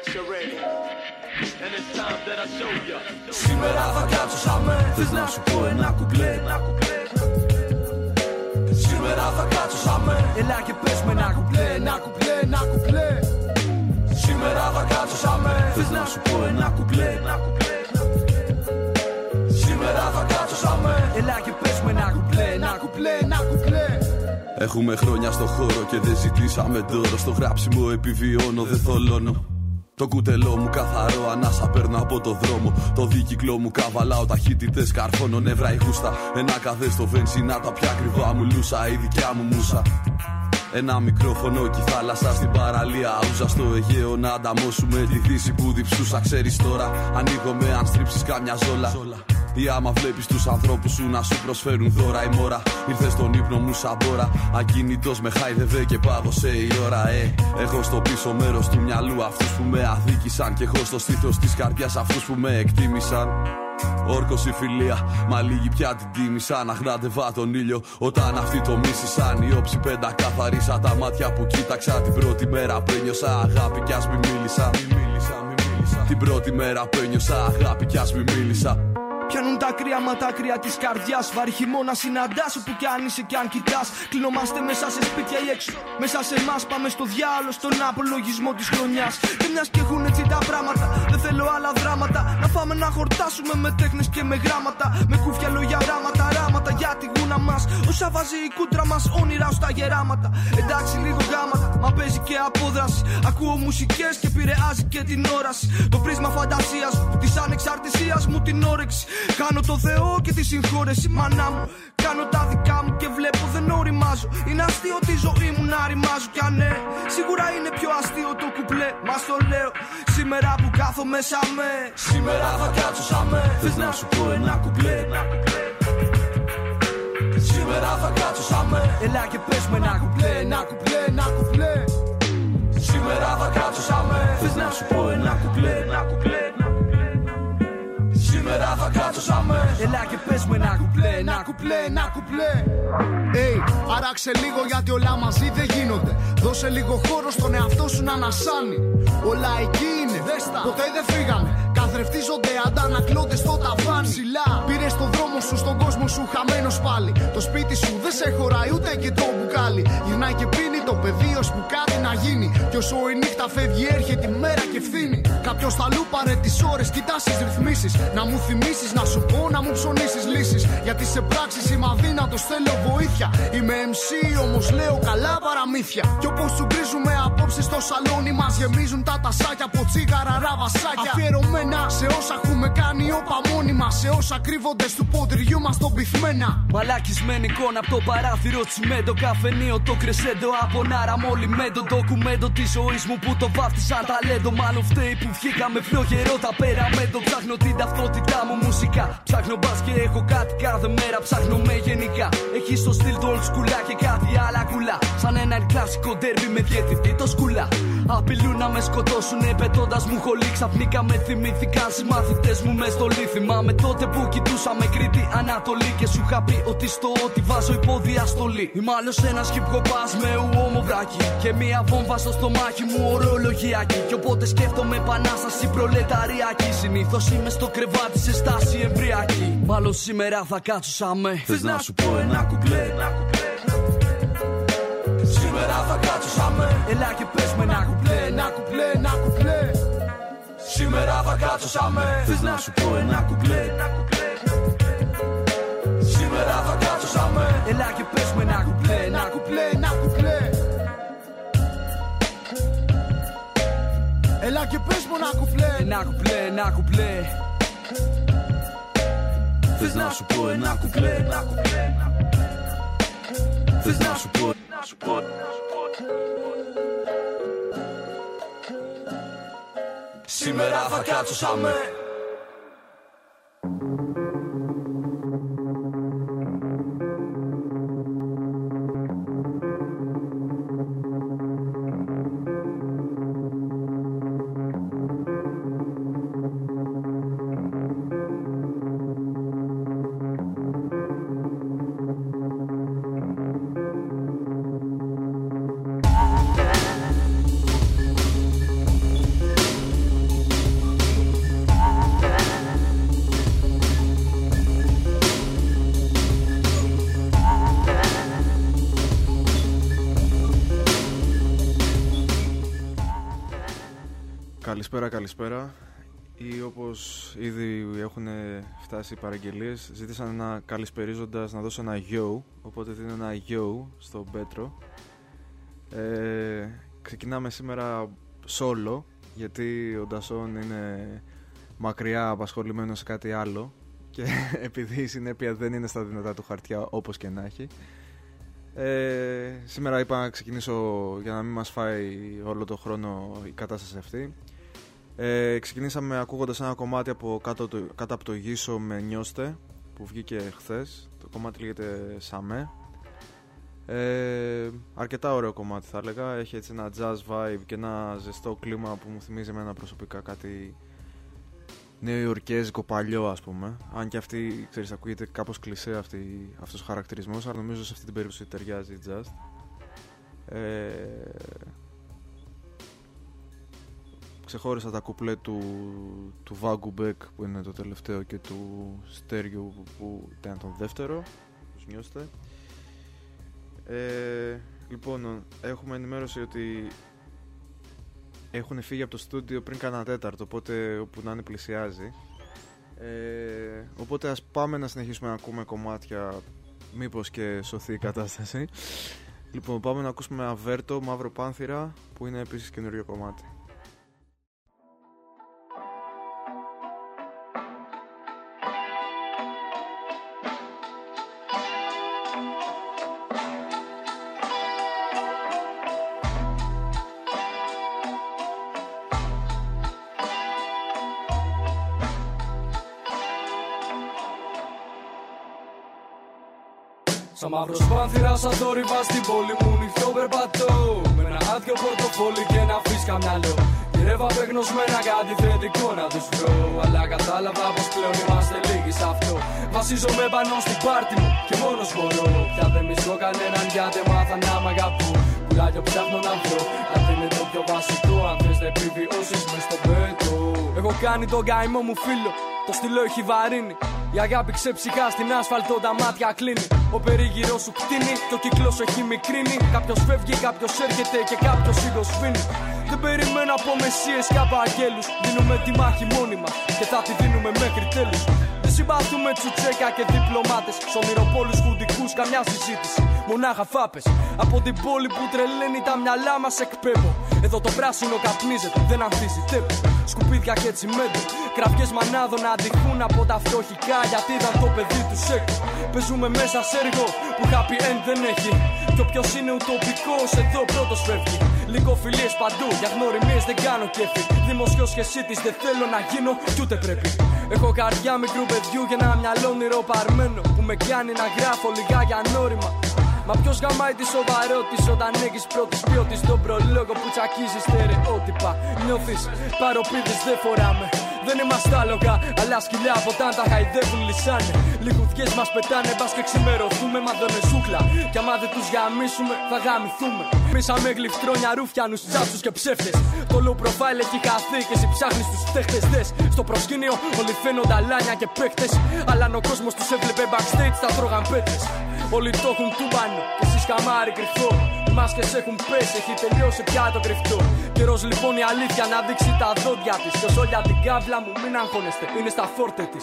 charade. And it's time that I show ya. Σήμερα θα κάτσω σαν με. Θες να σου πω ένα κουπλέ. Σήμερα θα κάτσω σαν με. Έλα και πες με ένα κουπλέ, ένα κουπλέ, ένα κουπλέ. Σήμερα θα κάτσω σαν με. Θες να σου πω ένα κουπλέ. Σήμερα θα κάτσω σαν με. Έλα και πες με ένα κουπλέ, ένα κουπλέ, ένα κουπλέ. Έχουμε χρόνια στο χώρο και δεν ζητήσαμε δώρο. Στο γράψιμο επιβιώνω, δεν θολώνω. Το κουτελό μου καθαρό, ανάσα παίρνω από το δρόμο. Το δίκυκλο μου καβαλάω, ταχύτητες καρφώνω, νεύρα η γούστα. Ένα καφέ στο βενζίνα, τα πια ακριβά μου λούσα, η δικιά μου μουσα. Ένα μικρόφωνο κι η θάλασσα στην παραλία. Ούζα στο Αιγαίο να ανταμώσουμε τη δύση που διψούσα. Ξέρεις τώρα, ανοίγομαι αν στρίψεις κάμια ζόλα. Ή άμα βλέπεις τους ανθρώπους σου να σου προσφέρουν δώρα. Η μόρα ήρθε στον ύπνο μου σαν μπόρα. Ακίνητος με χάιδευε και πάγωσε η ώρα. Έχω στο πίσω μέρος του μυαλού αυτούς που με αδίκησαν. Και έχω στο στήθος της καρδιάς αυτούς που με εκτίμησαν. Όρκος η φιλία, μα λίγοι πια την τίμησαν. Αγνάτευα τον ήλιο όταν αυτοί το μίσησαν. Η όψη πέντα καθαρίσα τα μάτια που κοίταξα. Την πρώτη μέρα που ένιωσα αγάπη κι ας μη μίλησα. Την πρώτη μέρα που ένιωσα αγάπη κι ας μη μίλησα. Πιάνουν τα κρύα ματάκρια της καρδιάς. Βαρύ χειμώνα συναντάς όπου κι αν είσαι κι αν κοιτάς. Κλεινόμαστε μέσα σε σπίτια ή έξω. Μέσα σε εμάς πάμε στο διάλογο, στον απολογισμό της χρονιάς. Και μιας και έχουν έτσι τα πράγματα, δεν θέλω άλλα δράματα. Να φάμε να χορτάσουμε με τέχνες και με γράμματα. Με κούφια λόγια, οράματα, ράματα για τη γούνα μας. Όσα βάζει η κούτρα μας, όνειρα ως τα γεράματα. Εντάξει, λίγο γάματα, μα παίζει και απόδραση. Ακούω μουσικές και επηρεάζει και την όραση. Το πρίσμα φαντασίας μου, της ανεξαρτησίας μου την όρεξη. Κάνω το Θεό και τη συγχώρεση, μάνα μου. Κάνω τα δικά μου και βλέπω δεν οριμάζω. Είναι αστείο τη ζωή μου να ρημάζω κι αν ναι. Σίγουρα είναι πιο αστείο το κουπλέ, μας το λέω. Σήμερα που κάθω μέσα με. Σήμερα θα κάτσω σαν με. Θες να σου πω ένα κουπλέ. Σήμερα θα κάτσω σαν με. Έλα και πες με ένα κουπλέ, ένα κουπλέ, ένα κουπλέ. Σήμερα θα κάτσω σαν με. Θες να σου πω ένα κουπλέ, ένα κουπλέ. Σήμερα θα κάτσω σαν με. Έλα και πες με ένα κουπλέ, ένα κουπλέ, ένα κουπλέ. Άραξε λίγο γιατί όλα μαζί δεν γίνονται. Δώσε λίγο χώρο στον εαυτό σου να ανασάνει. Όλα εκεί είναι, ποτέ δεν φύγανε. Καθρεφτίζονται, αντανακλώνται στο ταβάνι. Ψηλά, πήρες το δρόμο σου, στον κόσμο σου χαμένος πάλι. Το σπίτι σου δεν σε χωράει ούτε και το μπουκάλι. Γυρνάει και πίνει το πεδίο που κάτι να γίνει. Κι όσο η νύχτα φεύγει έρχεται η μέρα και ευθύνη. Κάποιος θα λούπαρε τις ώρες, κοιτάς τις ρυθμίσεις. Να μου θυμίσεις, να σου πω, να μου ψωνίσεις λύσεις. Γιατί σε πράξεις είμαι αδύνατος, θέλω βοήθεια. Είμαι MC όμως λέω καλά παραμύθια. Κι όπως σου γκρίζουμε απόψε στο σαλόνι μας γεμίζουν τα τασάκια από τσίγαρα ραβασάκια. Αφιερωμένα σε όσα έχουμε κάνει όπα μόνοι μας. Σε όσα κρύβονται του ποντριού μας τον πυθμένα. Μαλακισμένη εικόνα από το παράθυρο τσιμέντο. Καφενείο το κρεσέντο από νάρα μόλι με το ντοκουμέντο της ζωής μου που το βάφτισαν ταλέντο. Μάλλον φταίει που βγήκαμε πιο γερό τα πέρα με το. Ψάχνω την ταυτότητά μου μουσικά. Ψάχνω μπας και έχω κάτι κάθε μέρα. Ψάχνω με γενικά. Έχει στο στυλ το old school και κάτι άλλα κουλά. Σαν ένα κλασικό ντέρμπι με διαιτητή το σκουλά. Απειλούν να με σκοτώσουνε πετώντας μου χολή. Ξαφνικά με θυμήθηκαν συμμαθητές μου μες στο λίθιμα. Με τότε που κοιτούσαμε Κρήτη Ανατολή. Και σου είχα πει ότι στο ότι βάζω υποδιαστολή. Είμαι άλλος ένας χιπκοπάς με ουόμοβράκι. Και μία βόμβα στο στομάχι μου ορολογιακή. Κι οπότε σκέφτομαι επανάσταση προλεταριακή. Συνήθως είμαι στο κρεβάτι σε στάση εμβριακή. Μάλλον σήμερα θα κάτσω σαν με. Θες να σου πω ένα κουπλέ. Σήμερα θα κάτσω σαν με. Έλα και πες με ένα κουπλέ, ένα κουπλέ, ένα κουπλέ. Σήμερα θα κάτσω σαν με. Θες να σου πω ένα κουπλέ. Σήμερα θα κάτσω σαν με. Έλα και πες με ένα κουπλέ, ένα κουπλέ, ένα κουπλέ. Έλα και πες μου ένα κουπλέ. Ένα κουπλέ, ένα κουπλέ. Θες να σου πω ένα κουπλέ. Θες να σου πω. Σήμερα θα κάτσω σαν με. Καλησπέρα. Ή όπως ήδη έχουν φτάσει οι παραγγελίες, ζήτησαν ένα καλησπερίζοντας να δώσω ένα yo, οπότε δίνω ένα yo στον Πέτρο. Ξεκινάμε σήμερα solo, γιατί ο Ντασόν είναι μακριά απασχολημένος σε κάτι άλλο και επειδή η συνέπεια δεν είναι στα δυνατά του χαρτιά όπως και να έχει. Σήμερα είπα να ξεκινήσω για να μην μας φάει όλο το χρόνο η κατάσταση αυτή. Ξεκινήσαμε ακούγοντας ένα κομμάτι από κάτω από το Γύσο με Νιώστε που βγήκε χθες. Το κομμάτι λέγεται Σαμέ. Αρκετά ωραίο κομμάτι θα έλεγα. Έχει έτσι ένα jazz vibe και ένα ζεστό κλίμα που μου θυμίζει εμένα προσωπικά κάτι νεοϊορκέζικο παλιό, ας πούμε. Αν και αυτή, ξέρεις, ακούγεται κάπως κλισέ αυτός ο χαρακτηρισμός, αλλά νομίζω σε αυτή την περίπτωση ταιριάζει just. Ξεχώρισα τα κουπλέ του Βάγκου Μπεκ που είναι το τελευταίο και του Στέριου που ήταν τον δεύτερο. Τους Νιώστε. Λοιπόν, έχουμε ενημέρωση ότι έχουν φύγει από το στούντιο πριν κάνα τέταρτο, οπότε όπου να είναι πλησιάζει. Οπότε ας πάμε να συνεχίσουμε να ακούμε κομμάτια, μήπως και σωθεί η κατάσταση. Λοιπόν, πάμε να ακούσουμε Αβέρτο, Μαύρο Πάνθυρα, που είναι επίσης καινούριο κομμάτι. Σαν μαύρος πάνθυρας σαν θόρυβα στην πόλη μου νυχτό περπατώ, με ένα άδειο πορτοφόλι και ένα φύσκα μυαλό. Γυρεύω απεγνωσμένα κάτι θετικό να τους βρω, αλλά κατάλαβα πως πλέον είμαστε λίγοι σ' αυτό. Βασίζομαι πάνω στην πάρτι μου και μόνος μπορώ. Πια δεν μισώ κανέναν γιατί μάθα να μ' αγαπώ. Πουλάκιο ψάχνω να βρω, αυτό είναι το πιο βασικό. Αν θες να επιβιώσεις μες στο πέτο. Έχω κάνει τον καημό μου φίλο, το στυλό έχει βαρύνει. Η αγάπη ξεψυχά στην άσφαλτο, τα μάτια κλείνει. Ο περίγυρος σου κτίνει, το κύκλο σου έχει μικρύνει. Κάποιος φεύγει, κάποιος έρχεται και κάποιος ήδος σβήνει. Δεν περιμένω από μεσίες και από αγγέλους. Δίνουμε τη μάχη μόνοι μας και θα τη δίνουμε μέχρι τέλους. Δεν συμπαθούμε τσουτσέκα και διπλωμάτες. Σ' ονειροπόλους χουντικούς καμιά συζήτηση. Μονάχα φάπες. Από την πόλη που τρελαίνει τα μυαλά μας εκπέμπω. Εδώ το πράσινο καπνίζεται, δεν ανθίζει τέπο. Σκουπίδια και τσιμέντο. Κραυγές μανάδων να αντιχούν από τα φτωχικά γιατί ήταν το παιδί του έκο. Παίζουμε μέσα σε έργο που happy end δεν έχει. Και όποιος είναι ουτοπικός εδώ πρώτος φεύγει. Λυκοφιλίες παντού, για γνωριμίες δεν κάνω κέφι. Δημοσιός σχεσίτης δεν θέλω να γίνω κι ούτε πρέπει. Έχω καρδιά μικρού παιδιού και ένα μυαλό όνειρο παρμένο που με κάνει να γράφω λιγάκια ανώρημα. Μα ποιος γαμάει τη σοβαρότης όταν έχεις πρώτης ποιότητας τον προλόγο που τσακίζει στερεότυπα. Νιώθεις παροπίδες δεν φοράμε. Δεν είμαστε άλογα, αλλά σκυλιά από όταν τα χαϊδεύουν λυσάνε. Λιγουδιές μας πετάνε, μπας και ξημερωθούμε, μα δεν είναι σούχλα. Κι άμα δεν τους γαμίσουμε, θα γαμηθούμε. Μίσαμε γλυφτρόνια, ρούφιανους, τσάψους και ψεύτες. Το low profile έχει χαθεί και εσύ ψάχνεις τους φταίχτες. Δες, στο προσκήνιο όλοι φαίνονται αλάνια και παίκτες. Αλλά αν ο κόσμος τους έβλεπε backstage, θα τρώγαν πέτρες. Όλοι το έχουν τούμπανο και εσείς καμάρι κρυφτό. Οι μάσκες έχουν πέσει, έχει τελειώσει πια το κρυφτό. Καιρός λοιπόν η αλήθεια να δείξει τα δόντια της. Και όσο για την κάβλα μου μην αγχώνεστε, είναι στα φόρτε της.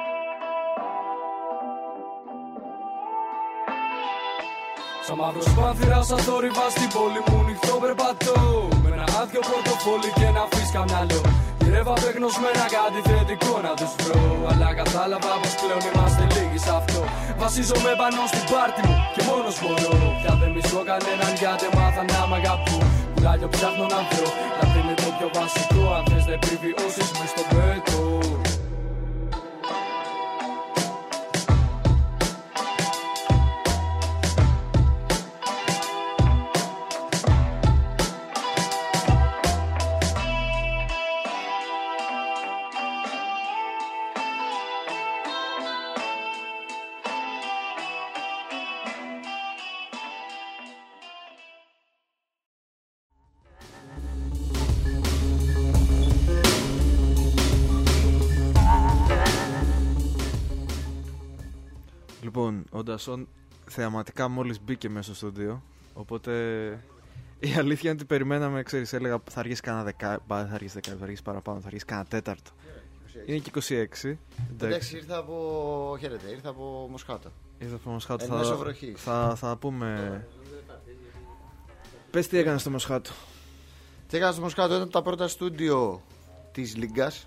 Σαν μαύρος πάνθυρας σαν θόρυβα στην πόλη μου νυχτό περπατώ, με ένα άδειο πορτοφόλι και ένα φύσκα μυαλό. Γυρεύω απεγνωσμένα κάτι θετικό να τους βρω, αλλά κατάλαβα πως πλέον είμαστε λίγοι σ' αυτό. Βασίζομαι πάνω στην πάρτι μου και μόνος μπορώ. Πια δεν μισώ κανέναν γιατί μάθα να μ' αγαπούν. Πουλάκιο ψάχνω να βρω, αυτό είναι το πιο βασικό. Αν θες να επιβιώσεις μες στο πέτο. Λοιπόν, ο Ντασόν θεαματικά μόλις μπήκε μέσα στο στούντιο, οπότε Η αλήθεια είναι ότι περιμέναμε, ξέρεις, έλεγα θα αργήσει κανένα δεκάλεπτο, θα αργήσει παραπάνω, θα αργήσει κανένα τέταρτο. Είναι και 26. Εντάξει, ήρθα από Μοσχάτο. Ήρθα από Μοσχάτο. Θα πούμε. Πες τι έκανες στο Μοσχάτο. Τι έκανα στο Μοσχάτο, ήταν τα πρώτα στούντιο της Λίγκας.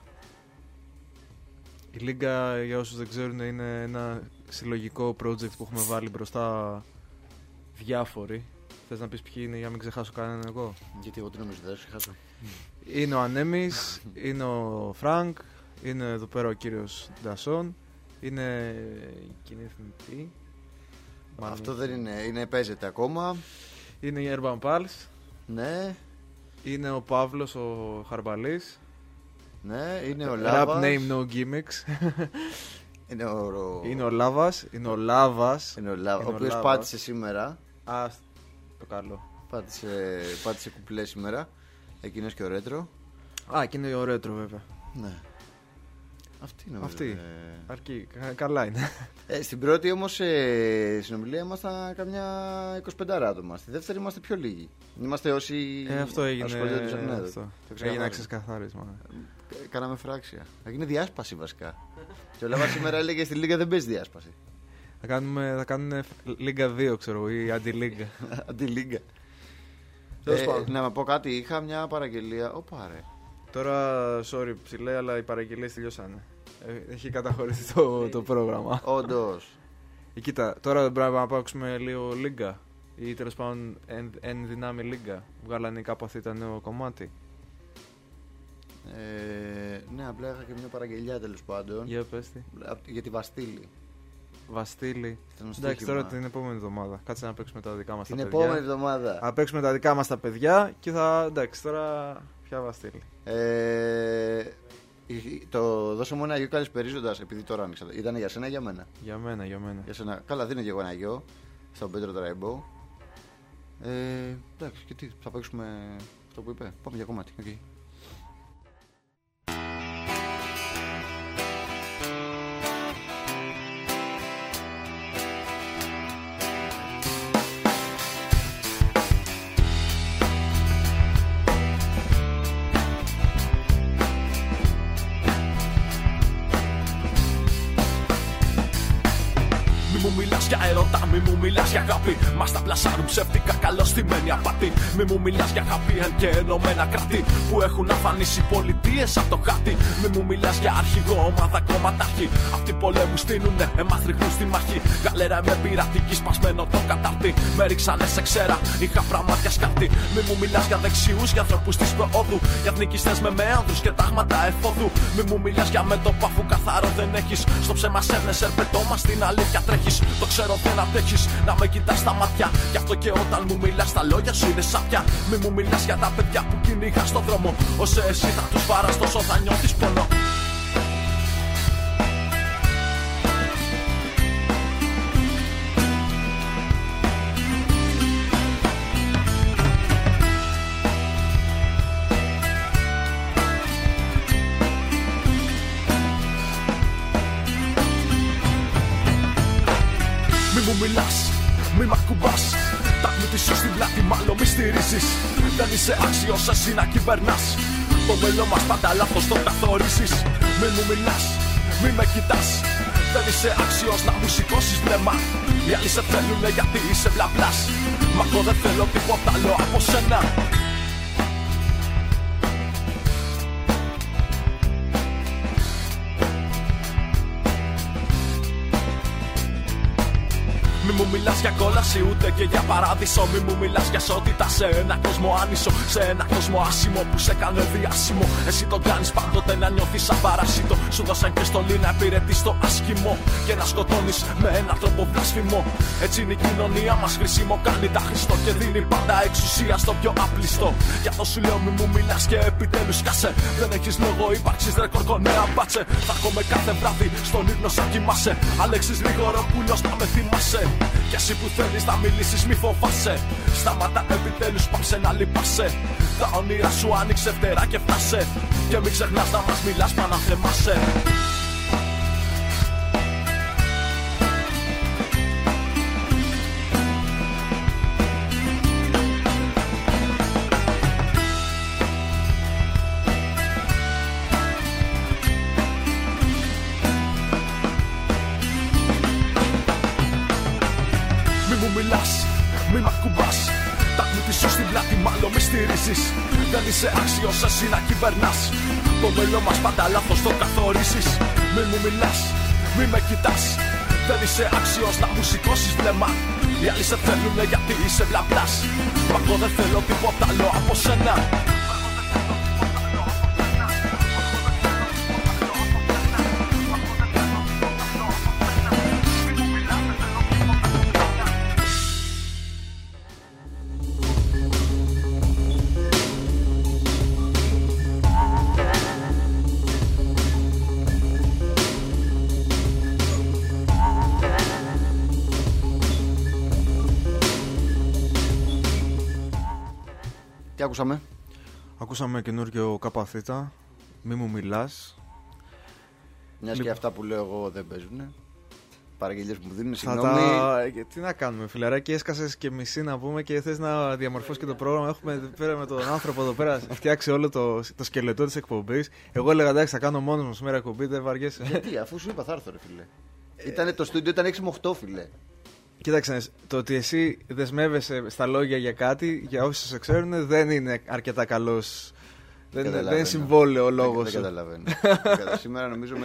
Η Λίγκα, για όσους δεν ξέρουν, είναι ένα συλλογικό project που έχουμε βάλει μπροστά διάφοροι. Θες να πεις ποιοι είναι για να μην ξεχάσω κανέναν εγώ? Γιατί εγώ τι νομίζω δεν θα ξεχάσω. Είναι ο Ανέμης, είναι ο Φρανκ, είναι εδώ πέρα ο κύριος Ντασόν, είναι η κοινή εθνική. Αυτό δεν είναι, παίζεται ακόμα. Είναι η Urban Pulse. Ναι. Είναι ο Παύλος ο Χαρμπαλής. Ναι, είναι ο Λάβας. Rap name no gimmicks. Είναι ο Λάβας. Είναι ο Λάβας. Ο οποίος πάτησε σήμερα. Το καλό. Πάτησε κουπλέ σήμερα. Εκείνος και ο Ρέτρο. Και είναι ο Ρέτρο βέβαια. Ναι. Αυτή. Αρκεί. Καλά είναι. Στην πρώτη όμως συνομιλία ήμασταν καμιά 25 άτομα. Στη δεύτερη είμαστε πιο λίγοι. Είμαστε όσοι αυτό έγινε. ασχολούνται τους Αρνέδους. Έγινε ένα ξεκαθάρισμα. Κάναμε φράξια. Έγινε διάσπαση βασικά. Και ο Λάβας σήμερα έλεγε στη Λίγκα δεν παίζει διάσπαση. Θα κάνουν Λίγκα 2, ξέρω, ή Αντιλίγκα. Αντιλίγκα. Να με πω κάτι, είχα μια παραγγελία. Ωπα ρε. Τώρα, sorry ψηλέ, αλλά οι παραγγελίες τελειώσανε. Έχει καταχωρηθεί το πρόγραμμα. Όντως. Κοίτα, τώρα πρέπει να παίξουμε λίγο Λίγκα. Ή τέλος πάντων εν δυνάμει Λίγκα. Βγάλανε κάπου αυτή τα νέο κομμάτι. Ναι, απλά είχα και μια παραγγελιά τέλος πάντων. Για πες τι. Για τη Βαστίλη. Βαστίλη. Εντάξει, τώρα την επόμενη εβδομάδα. Κάτσε να παίξουμε τα δικά μας τα παιδιά. Την επόμενη εβδομάδα. Θα παίξουμε τα δικά μας τα παιδιά και θα. Εντάξει, τώρα πια Βαστίλη. Το δώσε μου ένα γιο καλησπερίζοντας, επειδή τώρα άνοιξα. Ήταν για σένα ή για μένα? Για μένα. Για σένα. Καλά, δίνω και εγώ ένα γιο στον Πέτρο Τραϊμπό. Εντάξει, και τι, θα παίξουμε αυτό που είπε. Πάμε για κομμάτι. Okay. Μη μου μιλάς για αγάπη, μας τα πλασάρουν ψεύτικα καλωστημένη απάτη. Μη μου μιλάς για αγάπη εν και ενωμένα κράτη που έχουν αφανίσει πολιτείες από το χάρτη. Μη μου μιλάς για αρχηγό, ομάδα κομματάρχη. Αυτοί πολέμου στείνουνε, εμάς ρίχνουν στη μάχη. Γαλέρα με πειρατική σπασμένο το κατάρτι. Με ρίξανε σε ξέρα, είχα φραμμάτια σκάρτη. Μη μου μιλάς για δεξιούς, για ανθρώπους της προόδου. Για εθνικιστές με μέανδρους και τάγματα εφόδου. Μη μου μιλάς για μέτωπα αφού καθαρό δεν έχεις. Στο ψέμα σέρνες, ερπετώμα στην αλήθεια τρέχεις. Το ξέρω δεν αντέχεις να με κοιτάς στα μάτια. Γι' αυτό και όταν μου μιλάς τα λόγια σου είναι σάπια. Μη μου μιλάς για τα παιδιά που κυνηγάς στον δρόμο. Όσο εσύ θα τους βάρας τόσο θα νιώθεις πόνο. Μου μιλάς, μη μ' ακουμπάς. Τα πλούτη σου στην πλάτη μάλλον μη στηρίζεις. Δεν είσαι άξιος εσύ να κυβερνάς. Το μέλλον μας πάντα λάθος το καθορίζεις. Μη μου μιλάς, μη με κοιτάς. Δεν είσαι άξιος να μου σηκώσεις βλέμμα. Οι άλλοι σε θέλουνε γιατί είσαι μπλα-μπλας. Μα εγώ δεν θέλω τίποτα άλλο από σένα. Μη μου μιλάς για κόλαση ούτε και για παράδεισο. Μη μου μιλάς για σότητα σε ένα κόσμο άνισο. Σε ένα κόσμο άσημο που σε έκανε διάσημο. Εσύ τον κάνεις πάντοτε να νιώθεις σαν παράσιτο. Σου δώσαν και στολή να υπηρετείς το άσχημο και να σκοτώνεις με έναν τρόπο βλάσφημο. Έτσι είναι η κοινωνία μας, χρήσιμο κάνει τα Χριστό και δίνει πάντα εξουσία στο πιο απλιστό. Γι' αυτό σου λέω μη μου μιλάς και επιτέλους κάσε. Δεν έχεις λόγο ύπαρξης ρεκόρ κονέα μπάτσε. Θα έρχομαι κάθε βράδυ στον ύπνο σαν κοιμάσαι. Αλέξης Γρηγορόπουλος να με θυμάσαι. Κι εσύ που θέλεις να μιλήσεις μη φοβάσαι. Σταματά επιτέλους πάψε να λυπάσαι. Τα όνειρα σου άνοιξε φτερά και φτάσε. Και μην ξεχνάς να μας μιλάς μα να θεμάσαι. στηρίζεις. Δεν είσαι άξιος εσύ να κυβερνάς. Το μέλλον μας πάντα λάθος το καθορίζεις. Μη μου μιλάς, μη με κοιτάς. Δεν είσαι άξιος να μου σηκώσεις βλέμμα. Οι άλλοι σε θέλουνε γιατί είσαι μπλα-μπλας. Μα εγώ δεν θέλω τίποτα άλλο από σένα. Τι ακούσαμε? Ακούσαμε καινούργιο ΚΑΠΑΘ, μη μου μιλάς. Μιας και αυτά που λέω εγώ δεν παίζουνε. Παραγγελίες που μου δίνουν, Θα συγγνώμη. Τι να κάνουμε, φιλαράκι, έσκασες και μισή να πούμε και θες να διαμορφώσεις και το πρόγραμμα. Έχουμε πέρα με τον άνθρωπο εδώ πέρα φτιάξει όλο το σκελετό της εκπομπής. Εγώ έλεγα εντάξει, θα κάνω μόνος μου σήμερα εκπομπή, δεν βαριέσαι. Γιατί, αφού σου είπα θα έρθω, ρε φίλε. Ήτανε το στούντιο, ήταν 6 με 8, φίλε. Κοίταξε, το ότι εσύ δεσμεύεσαι στα λόγια για κάτι, για όσοι σε ξέρουν, δεν είναι αρκετά καλός. Δεν είναι συμβόλαιο ο λόγος. Δεν καταλαβαίνω. Σήμερα νομίζω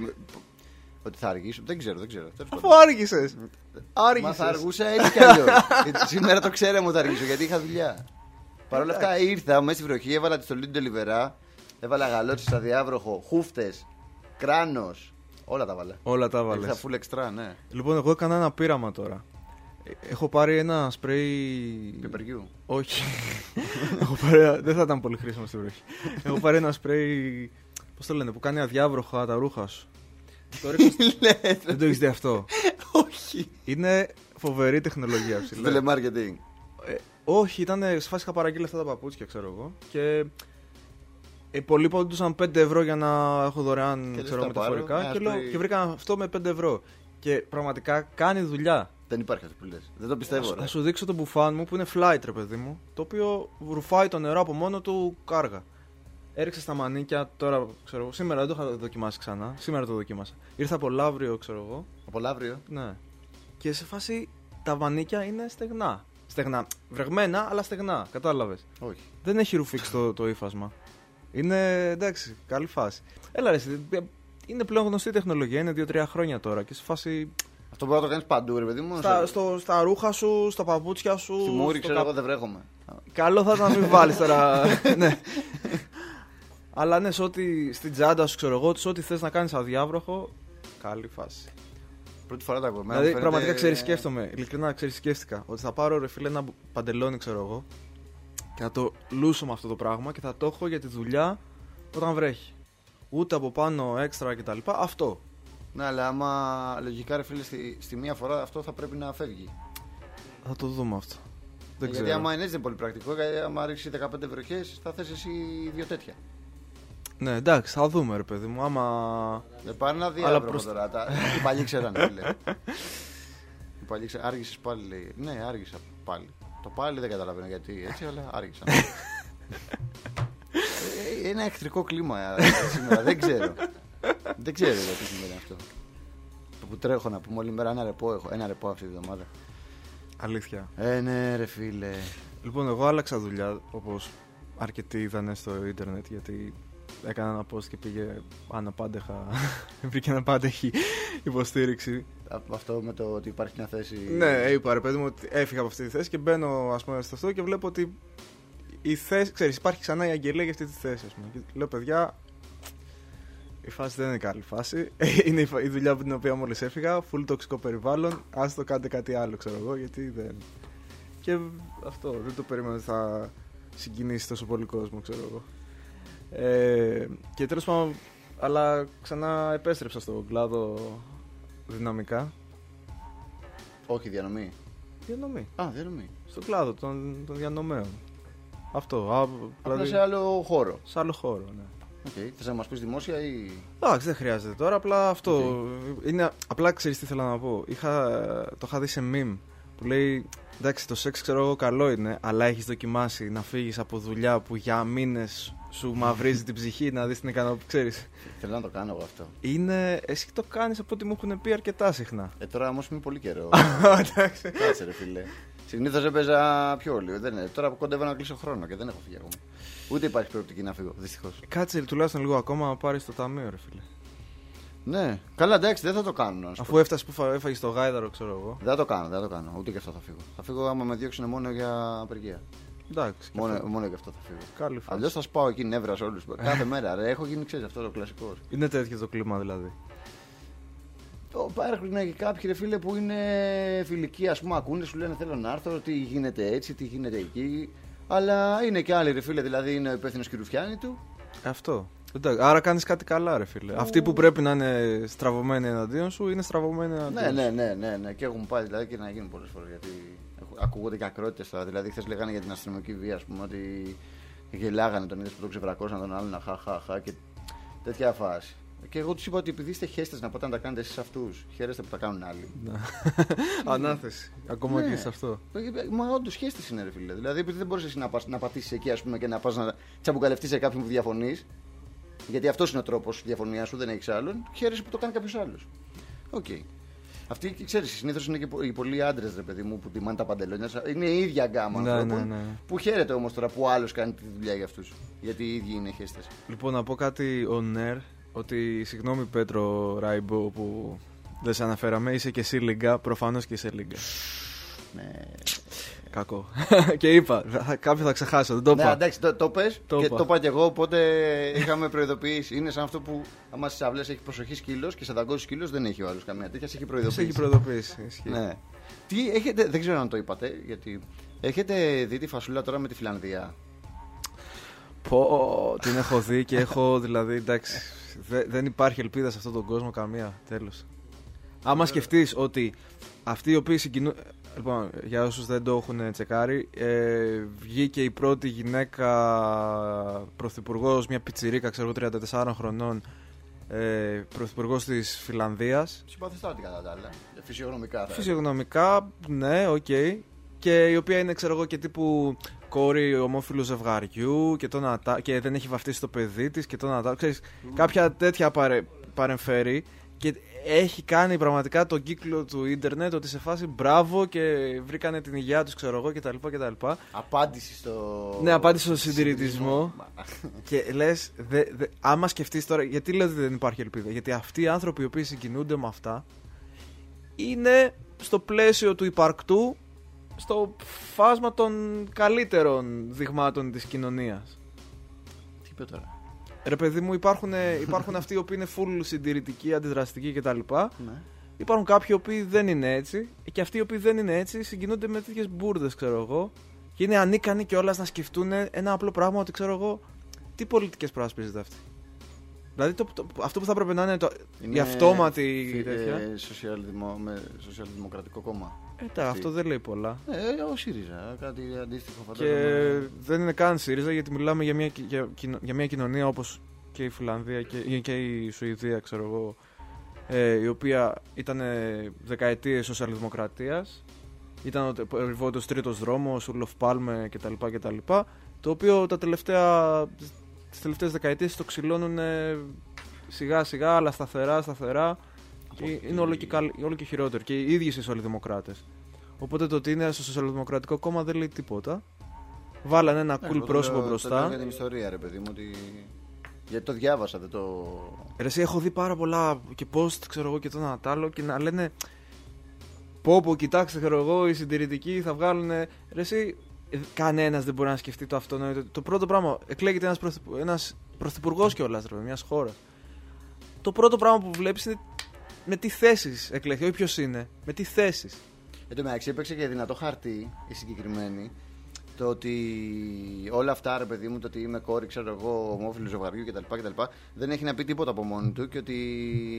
ότι θα αργήσω. Δεν ξέρω. Αφού άργησες. Μα θα αργούσα έτσι κι αλλιώς. Σήμερα το ξέραμε ότι θα αργήσω γιατί είχα δουλειά. Παρ' όλα αυτά ήρθα μέσα στη βροχή, έβαλα τη στολή του ντελιβερά, έβαλα γαλότσι στα διάβροχο, χούφτες, κράνος. Όλα τα βάλε. Όλα τα βάλε. Ήρθα full extra, ναι. Λοιπόν, εγώ έκανα ένα πείραμα τώρα. Έχω πάρει ένα σπρέι. Πιπεριού. Όχι. Δεν θα ήταν πολύ χρήσιμο στην βροχή. Έχω πάρει ένα σπρέι. Πώς το λένε, που κάνει αδιάβροχα τα ρούχα σου. Δεν το έχεις δει αυτό? Όχι. Είναι φοβερή τεχνολογία. Telemarketing. Όχι, ήταν σε φάση είχα παραγγείλει αυτά τα παπούτσια, ξέρω εγώ. Και πολλοί πόντουσαν 5 ευρώ για να έχω δωρεάν μεταφορικά. Και βρήκα αυτό με 5 ευρώ. Και πραγματικά κάνει δουλειά. Δεν υπάρχει αυτό που λες. Δεν το πιστεύω. Θα σου δείξω το μπουφάν μου που είναι flight, ρε παιδί μου. Το οποίο ρουφάει το νερό από μόνο του κάργα. Έριξα στα μανίκια τώρα, ξέρω εγώ. Σήμερα δεν το είχα δοκιμάσει ξανά. Σήμερα το δοκίμασα. Ήρθα από Λαύριο, ξέρω εγώ. Από Λαύριο? Ναι. Και σε φάση τα μανίκια είναι στεγνά. Στεγνά. Βρεγμένα, αλλά στεγνά. Κατάλαβες? Όχι. Δεν έχει ρουφήξει το ύφασμα. Είναι εντάξει, καλή φάση. Έλα ρε, είναι πλέον γνωστή η τεχνολογία. Είναι 2-3 χρόνια τώρα και σε φάση. Αυτό μπορεί να το κάνεις παντού, ρε παιδί μου. Στα ρούχα σου, στα παπούτσια σου. Στη μούρη, ξέρω εγώ, δεν βρέχομαι. Καλό θα ήταν να μην βάλεις τώρα. Ναι. Αλλά ναι, στην τσάντα σου, ξέρω εγώ, ό,τι θες να κάνεις αδιάβροχο, καλή φάση. Πρώτη φορά τα ακούω. Δηλαδή, πραγματικά σκέφτομαι, ειλικρινά σκέφτηκα ότι θα πάρω, ρε φίλε, ένα παντελόνι, ξέρω εγώ, και θα το λούσω με αυτό το πράγμα και θα το έχω για τη δουλειά όταν βρέχει. Ούτε από πάνω έξτρα κτλ. Αυτό. Ναι, αλλά άμα λογικά, ρε φίλε, στη μία φορά αυτό θα πρέπει να φεύγει. Θα το δούμε αυτό. Δεν γιατί άμα είναι έτσι δεν είναι πολύ πρακτικό. Γιατί άμα ρίξει 15 βροχές θα θες εσύ 2 τέτοια. Ναι, εντάξει, θα δούμε, ρε παιδί μου. Άμα. Δεν πάνε να διάβρω τώρα. Οι παλιοί ξέρανε, φίλε. Οι παλιοί ξέρανε. Άργησες πάλι, λέει. Ναι, άργησα πάλι. Το πάλι δεν καταλαβαίνω γιατί έτσι, αλλά άργησα. Ένα εχθρικό κλίμα σήμερα. Δεν ξέρω. Δεν ξέρω γιατί συμβαίνει αυτό. Το που τρέχω να πούμε όλη μέρα ένα ρεπό έχω. Ένα ρεπό αυτή τη βδομάδα. Αλήθεια. Ναι, ρε φίλε. Λοιπόν, εγώ άλλαξα δουλειά όπως αρκετοί είδανε στο ίντερνετ γιατί έκανα ένα post και πήγε αναπάντεχα. Βρήκε αναπάντεχη υποστήριξη. Αυτό με το ότι υπάρχει μια θέση. Ναι, είπα ρε παιδί μου ότι έφυγα από αυτή τη θέση και μπαίνω ας πούμε στο αυτό και βλέπω ότι η θέση, ξέρεις, υπάρχει ξανά η αγγελία για αυτή τη θέση. Ας πούμε. Και λέω παιδιά, η φάση δεν είναι καλή φάση. Είναι η δουλειά από την οποία μόλις έφυγα. Full τοξικό περιβάλλον. Ας το κάνετε κάτι άλλο, ξέρω εγώ, γιατί δεν. Και αυτό δεν το περίμενα ότι θα συγκινήσει τόσο πολύ κόσμο, ξέρω εγώ. Και τέλος πάντων, αλλά ξανά επέστρεψα στον κλάδο δυναμικά. Όχι, διανομή. Διανομή. Διανομή. Στον κλάδο των διανομέων. Αυτό. Απλά δηλαδή, σε άλλο χώρο. Σε άλλο χώρο, ναι. Okay. Θες να μας πεις δημόσια ή. Εντάξει, δεν χρειάζεται τώρα. Απλά αυτό. Είναι, απλά ξέρεις τι θέλω να πω. Το είχα δει σε meme που λέει εντάξει, το σεξ ξέρω εγώ καλό είναι, αλλά έχεις δοκιμάσει να φύγεις από δουλειά που για μήνες σου μαυρίζει την ψυχή να δεις την ικανότητα, ξέρεις. Θέλω να το κάνω εγώ αυτό. Εσύ το κάνεις από ό,τι μου έχουν πει αρκετά συχνά. Τώρα όμως είμαι πολύ καιρό. Κάτσε ρε φίλε. Συνήθως έπαιζα πιο λίγο. Τώρα κοντεύω να κλείσω χρόνο και δεν έχω φύγει ακόμα. Ούτε υπάρχει προοπτική να φύγω, δυστυχώς. Κάτσε τουλάχιστον λίγο ακόμα να πάρεις το ταμείο, ρε φίλε. Ναι, καλά, εντάξει, δεν θα το κάνω. Αφού έφτασε που έφαγες το γάιδαρο, ξέρω εγώ. Δεν θα το κάνω. Ούτε και αυτό θα φύγω. Θα φύγω άμα με διώξουν μόνο για απεργία. Εντάξει. Μόνο και αυτό θα φύγω. Καλή φάση. Αλλιώς θα σπάω εκεί νεύρα σε όλους. Κάθε μέρα, ρε. Έχω γίνει, ξέρεις, αυτό το κλασικό. Είναι τέτοιο το κλίμα δηλαδή. Υπάρχουν και κάποιοι, ρε φίλε, που είναι φιλικοί, ας πούμε, ακούνε, σου λένε θέλω να έρθω, τι γίνεται έτσι, τι γίνεται εκεί. Αλλά είναι και άλλοι, ρε φίλε, δηλαδή είναι ο υπεύθυνος και ρουφιάνη του. Αυτό. Εντάξει, άρα κάνεις κάτι καλά, ρε φίλε. Αυτοί που πρέπει να είναι στραβωμένοι εναντίον σου είναι στραβωμένοι εναντίον σου. Ναι. Και έχουν πάει δηλαδή και να γίνουν πολλές φορές. Γιατί ακούγονται και ακρότητες τώρα. Δηλαδή, χθες λέγανε για την αστυνομική βία, ας πούμε, ότι γελάγανε τον είδες που τον ξεβρακώσαν τον άλλον, χαχαχα και τέτοια φάση. Και εγώ τους είπα ότι επειδή είστε χέστες να πάτε να τα κάνετε εσείς αυτούς, χαίρεστε που τα κάνουν άλλοι. Ανάθεση. Ακόμα και σε αυτό. Μα όντως χέστες είναι, ρε φίλε. Δηλαδή, επειδή δεν μπορείς εσύ να πατήσεις εκεί, ας πούμε, και να πας να τσαμπουκαλευτείς σε κάποιον που διαφωνείς. Γιατί αυτός είναι ο τρόπος διαφωνίας σου, δεν έχεις άλλον. Χαίρεσαι που το κάνει κάποιος άλλος. Οκ. Αυτοί, ξέρεις, συνήθως είναι και οι πολλοί άντρες, ρε παιδί μου, που τιμάνε τα παντελόνια. Είναι η ίδια γκάμα ανθρώπων. Ναι. Που χαίρεται όμως τώρα που άλλος κάνει τη δουλειά για αυτούς. Γιατί οι ίδιοι είναι χέστες. Λοιπόν, να πω κάτι on air. Ότι συγγνώμη Πέτρο Ράιμπο που δεν σε αναφέραμε. Είσαι και εσύ λίγκα. Προφανώς και είσαι λίγκα. Ναι. Κακό. Και είπα, κάποιοι θα ξεχάσω, δεν το είπα. Ναι, εντάξει, το πες και το είπα κι εγώ, οπότε είχαμε προειδοποιήσει. Είναι σαν αυτό που άμα στις αυλές έχει προσοχή σκύλος και σε δαγκώσει σκύλος δεν έχει ο άλλος καμία τέτοια, σε έχει προειδοποιήσει. Σε έχει προειδοποιήσει. Ναι. Τι έχετε, δεν ξέρω αν το είπατε, γιατί έχετε δει τη φασούλα τώρα με τη Φιλανδία? Την έχω δει και έχω δηλαδή, εντάξει, δεν υπάρχει ελπίδα σε αυτόν τον κόσμο καμία, τέλος. Άμα σκεφτείς ότι αυτοί οι οποίοι συγκινούν. Λοιπόν, για όσους δεν το έχουν τσεκάρει, βγήκε η πρώτη γυναίκα πρωθυπουργός, μια πιτσιρίκα, ξέρω 34 χρονών, πρωθυπουργός της Φιλανδίας. Συμπαθιστάτη κατά τα άλλα, φυσιογνωμικά. Φυσιογνωμικά, ναι, οκ. Και η οποία είναι, ξέρω εγώ, και τύπου κόρη ομόφυλου ζευγαριού και δεν έχει βαφτίσει το παιδί της και ξέρεις, κάποια τέτοια παρεμφέρει. Και έχει κάνει πραγματικά τον κύκλο του ίντερνετ ότι σε φάση μπράβο και βρήκανε την υγεία τους, ξέρω εγώ κτλ. Απάντηση στο. Ναι, απάντηση στο συντηρητισμό. Και λες, άμα σκεφτείς τώρα, γιατί λέω ότι δεν υπάρχει ελπίδα? Γιατί αυτοί οι άνθρωποι οι οποίοι συγκινούνται με αυτά είναι στο πλαίσιο του υπαρκτού, στο φάσμα των καλύτερων δειγμάτων της κοινωνίας. Τι είπε τώρα? Ρε παιδί μου, υπάρχουν αυτοί οι οποίοι είναι full συντηρητικοί, αντιδραστικοί κτλ. Ναι. Υπάρχουν κάποιοι οι οποίοι δεν είναι έτσι. Και αυτοί οι οποίοι δεν είναι έτσι συγκινούνται με τέτοιες μπουρδες, ξέρω εγώ. Και είναι ανίκανοι κιόλας να σκεφτούν ένα απλό πράγμα, ότι ξέρω εγώ, τι πολιτικές προασπίζεται αυτή. Δηλαδή αυτό που θα έπρεπε να είναι η αυτόματη. Σοσιαλδημοκρατικό κόμμα. Αυτό δεν λέει πολλά. Ο ΣΥΡΙΖΑ, κάτι αντίστοιχο φαντάζομαι. Και δεν είναι καν ΣΥΡΙΖΑ, γιατί μιλάμε για μια κοινωνία όπως και η Φιλανδία και η Σουηδία, ξέρω εγώ, η οποία ήταν δεκαετίες σοσιαλδημοκρατίας. Ήταν ο περιβόητος τρίτος δρόμος, Ούλοφ Πάλμε κτλ. Το οποίο τις τελευταίες δεκαετίες το ξυλώνουν σιγά σιγά, αλλά σταθερά. Και είναι όλο και χειρότερο. Και οι ίδιοι οι σοσιαλδημοκράτες. Οπότε το ότι είναι στο Σοσιαλδημοκρατικό κόμμα δεν λέει τίποτα. Βάλανε ένα cool πρόσωπο μπροστά. Το λέω για την ιστορία, ρε παιδί μου, ότι. Γιατί το διάβασα, δεν το. Εσύ έχω δει πάρα πολλά και post, ξέρω εγώ, και το ένα τ' άλλο, και να λένε πω, κοιτάξτε, ξέρω εγώ, οι συντηρητικοί θα βγάλουν. Εσύ, κανένας δεν μπορεί να σκεφτεί το αυτονόητο. Το πρώτο πράγμα, εκλέγεται ένας πρωθυπουργός κιόλας, μιας χώρας. Το πρώτο πράγμα που βλέπεις είναι με τι θέσεις εκλέγει, όχι ποιος είναι, με τι θέσεις. Εν τω μεταξύ έπαιξε και δυνατό χαρτί η συγκεκριμένη. Το ότι όλα αυτά, ρε παιδί μου, το ότι είμαι κόρη, ξέρω εγώ, ομόφυλου ζευγαριού κτλ. Δεν έχει να πει τίποτα από μόνο του και ότι.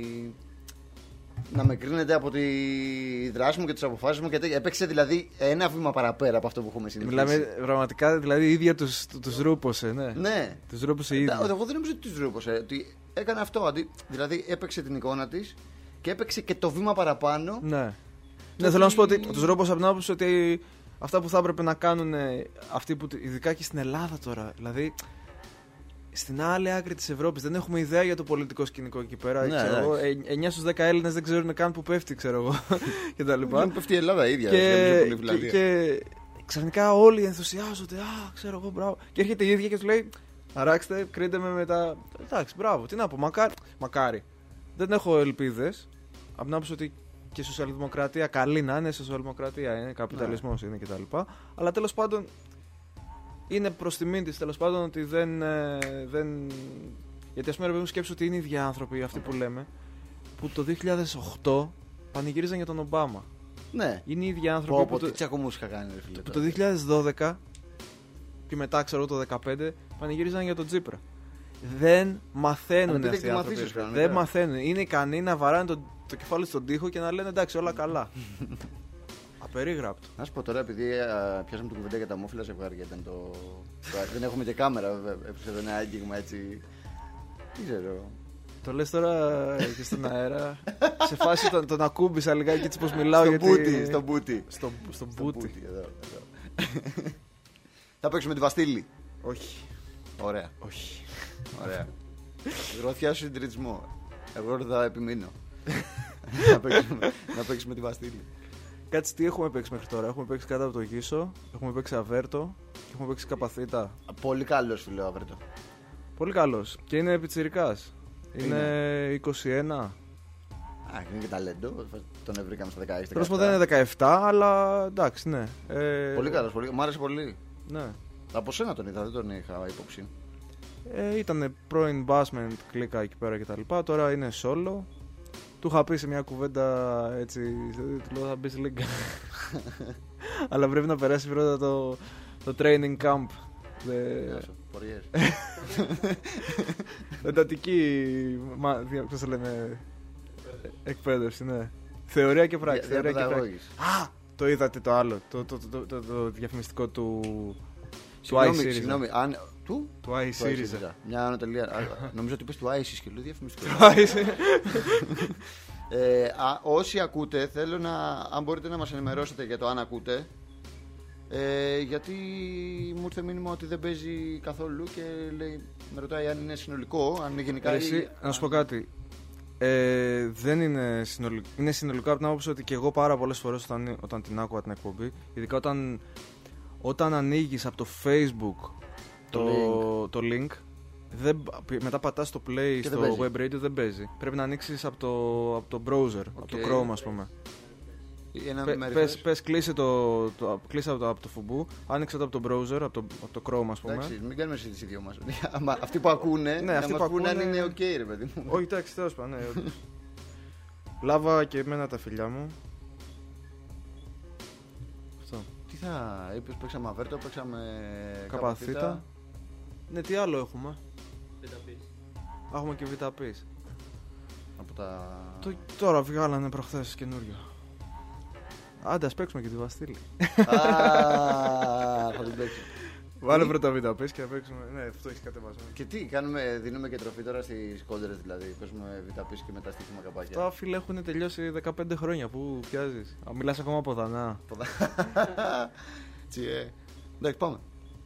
Να με κρίνεται από τη δράση μου και τις αποφάσεις μου. Και έπαιξε δηλαδή ένα βήμα παραπέρα από αυτό που έχουμε συνηθίσει. Μιλάμε πραγματικά, δηλαδή η ίδια τους ρούποσε, ναι. Ναι. Τους ρούποσε η ίδια. Εγώ δεν νομίζω ότι τους ρούποσε. Ότι έκανε αυτό. Δηλαδή έπαιξε την εικόνα της και έπαιξε και το βήμα παραπάνω. Ναι. Ναι, θέλω να σου πω ότι τους ρούποσε από την άποψη ότι αυτά που θα έπρεπε να κάνουν αυτοί που. Ειδικά και στην Ελλάδα τώρα. Δηλαδή στην άλλη άκρη της Ευρώπης. Δεν έχουμε ιδέα για το πολιτικό σκηνικό εκεί πέρα. Ναι, ξέρω εγώ, 9 στους 10 Έλληνες δεν ξέρουν καν που πέφτει, ξέρω εγώ. Και τα λοιπά. Δεν πέφτει η Ελλάδα ίδια. Και ξαφνικά όλοι ενθουσιάζονται. Ξέρω εγώ, μπράβο. Και έρχεται η ίδια και του λέει: αράξτε, κρίντε με μετά. Εντάξει, μπράβο, τι να πω, μακάρι. Δεν έχω ελπίδες. Από την άποψη ότι και η σοσιαλδημοκρατία, καλή να είναι, σοσιαλδημοκρατία είναι, καπιταλισμός είναι κτλ. Αλλά τέλος πάντων είναι προς τιμήν της, τέλος πάντων, ότι δεν. Γιατί ας πούμε, ρε, σκέψου ότι είναι οι ίδιοι άνθρωποι αυτοί που λέμε, που το 2008 πανηγύριζαν για τον Ομπάμα. Ναι. Είναι οι ίδιοι άνθρωποι που. Τι τσακωμούς είχα κάνει, ρε φίλε. Που το 2012 και μετά, ξέρω το 2015, πανηγύριζαν για τον Τσίπρα. Δεν μαθαίνουν αυτοί οι άνθρωποι. Δεν μαθαίνουν. Είναι ικανοί να βαράνε το κεφάλι στον τοίχο και να λένε εντάξει, όλα καλά. Απερίγραπτο. Να σου πω τώρα, επειδή πιάσαμε το κουβέντα για τα ομόφυλα ζευγάρια, ήταν το. Δεν έχουμε και κάμερα, βέβαια. Έπρεπε εδώ ένα άγγιγμα έτσι. Δεν ξέρω. Το λες τώρα και στον αέρα. Σε φάση τον ακούμπησα λιγάκι έτσι πως μιλάω. Στον μπούτι. Στον μπούτι. Θα παίξουμε τη Βαστίλη. Όχι. Ωραία. Όχι. Ωραία. Γροθιά σου συντηρητισμό. Εγώ θα επιμείνω. Να παίξουμε τη Βαστίλη. Κάτσε, τι έχουμε παίξει μέχρι τώρα. Έχουμε παίξει κάτω από το Γύσο, έχουμε παίξει Αβέρτο και έχουμε παίξει Καπαθήτα. Πολύ καλός, φίλε, ο Αβέρτο. Πολύ καλός. Και είναι πιτσιρικάς. Είναι 21. Είναι και ταλέντο. Τον βρήκαμε στα 16. Τέλος πάντων είναι 17, αλλά εντάξει, ναι. Πολύ καλός, μου άρεσε πολύ. Ναι. Από σένα τον είδα, δεν τον είχα υπόψη. Ήταν πρώην Bassman κλίκα εκεί πέρα κτλ. Τώρα είναι solo. Του είχα πει σε μια κουβέντα έτσι. Του λέω θα μπει λίγκα. Αλλά πρέπει να περάσει πρώτα το training camp. Εντατική. Πώς το λένε. Εκπαίδευση, ναι. Θεωρία και πράξη. Το είδατε το άλλο. Το διαφημιστικό του iSeries. Συγγνώμη. Του iSeries. Μια ανατελεία. Νομίζω ότι είπες του iSeries και λέω διαφημιστικό. Όσοι ακούτε, θέλω αν μπορείτε να μας ενημερώσετε για το αν ακούτε. Γιατί μου ήρθε μήνυμα ότι δεν παίζει καθόλου και με ρωτάει αν είναι συνολικό, αν είναι γενικά. Να σου πω κάτι. Δεν είναι συνολικό. Είναι συνολικό από την άποψη ότι και εγώ πάρα πολλές φορές όταν την άκουγα την εκπομπή, ειδικά όταν ανοίγεις από το Facebook το link, μετά πατάς το play στο web radio, δεν παίζει. Πρέπει να ανοίξεις από το browser, από το Chrome, ας πούμε. Πες κλείσε από το φουμπού, άνοιξε το από το browser, από το Chrome, ας πούμε. Εντάξει, μην κάνουμε συζήτηση δύο μας. Αυτοί που ακούνε, να μας πούνε αν είναι ok, ρε παιδί μου. Όχι, εντάξει, τέλος πάντων, ναι. Λάβα και εμένα τα φιλιά μου. Αυτό. Τι θα είπες, παίξαμε Αβέρτο, παίξαμε Καπαθήτα. Ναι, τι άλλο έχουμε. Έχουμε και Βιταπής. Από τα... Τώρα βγάλανε προχθές καινούριο. Άντε, ας παίξουμε και τη Βαστίλη. Θα την παίξουμε. Βάλε πρώτα Βιταπής και να παίξουμε. Ναι, αυτό έχει κατεβασμένο. Και τι, δίνουμε και τροφή τώρα στις κόντρες, δηλαδή. Παίζουμε Βιταπής και μετά στοίχημα καπάκια. Αυτά, φίλε, έχουν τελειώσει 15 χρόνια. Πού πιάζεις? Μιλάς ακόμα από δανά. Τσιέ. Εντάξει, πάμε.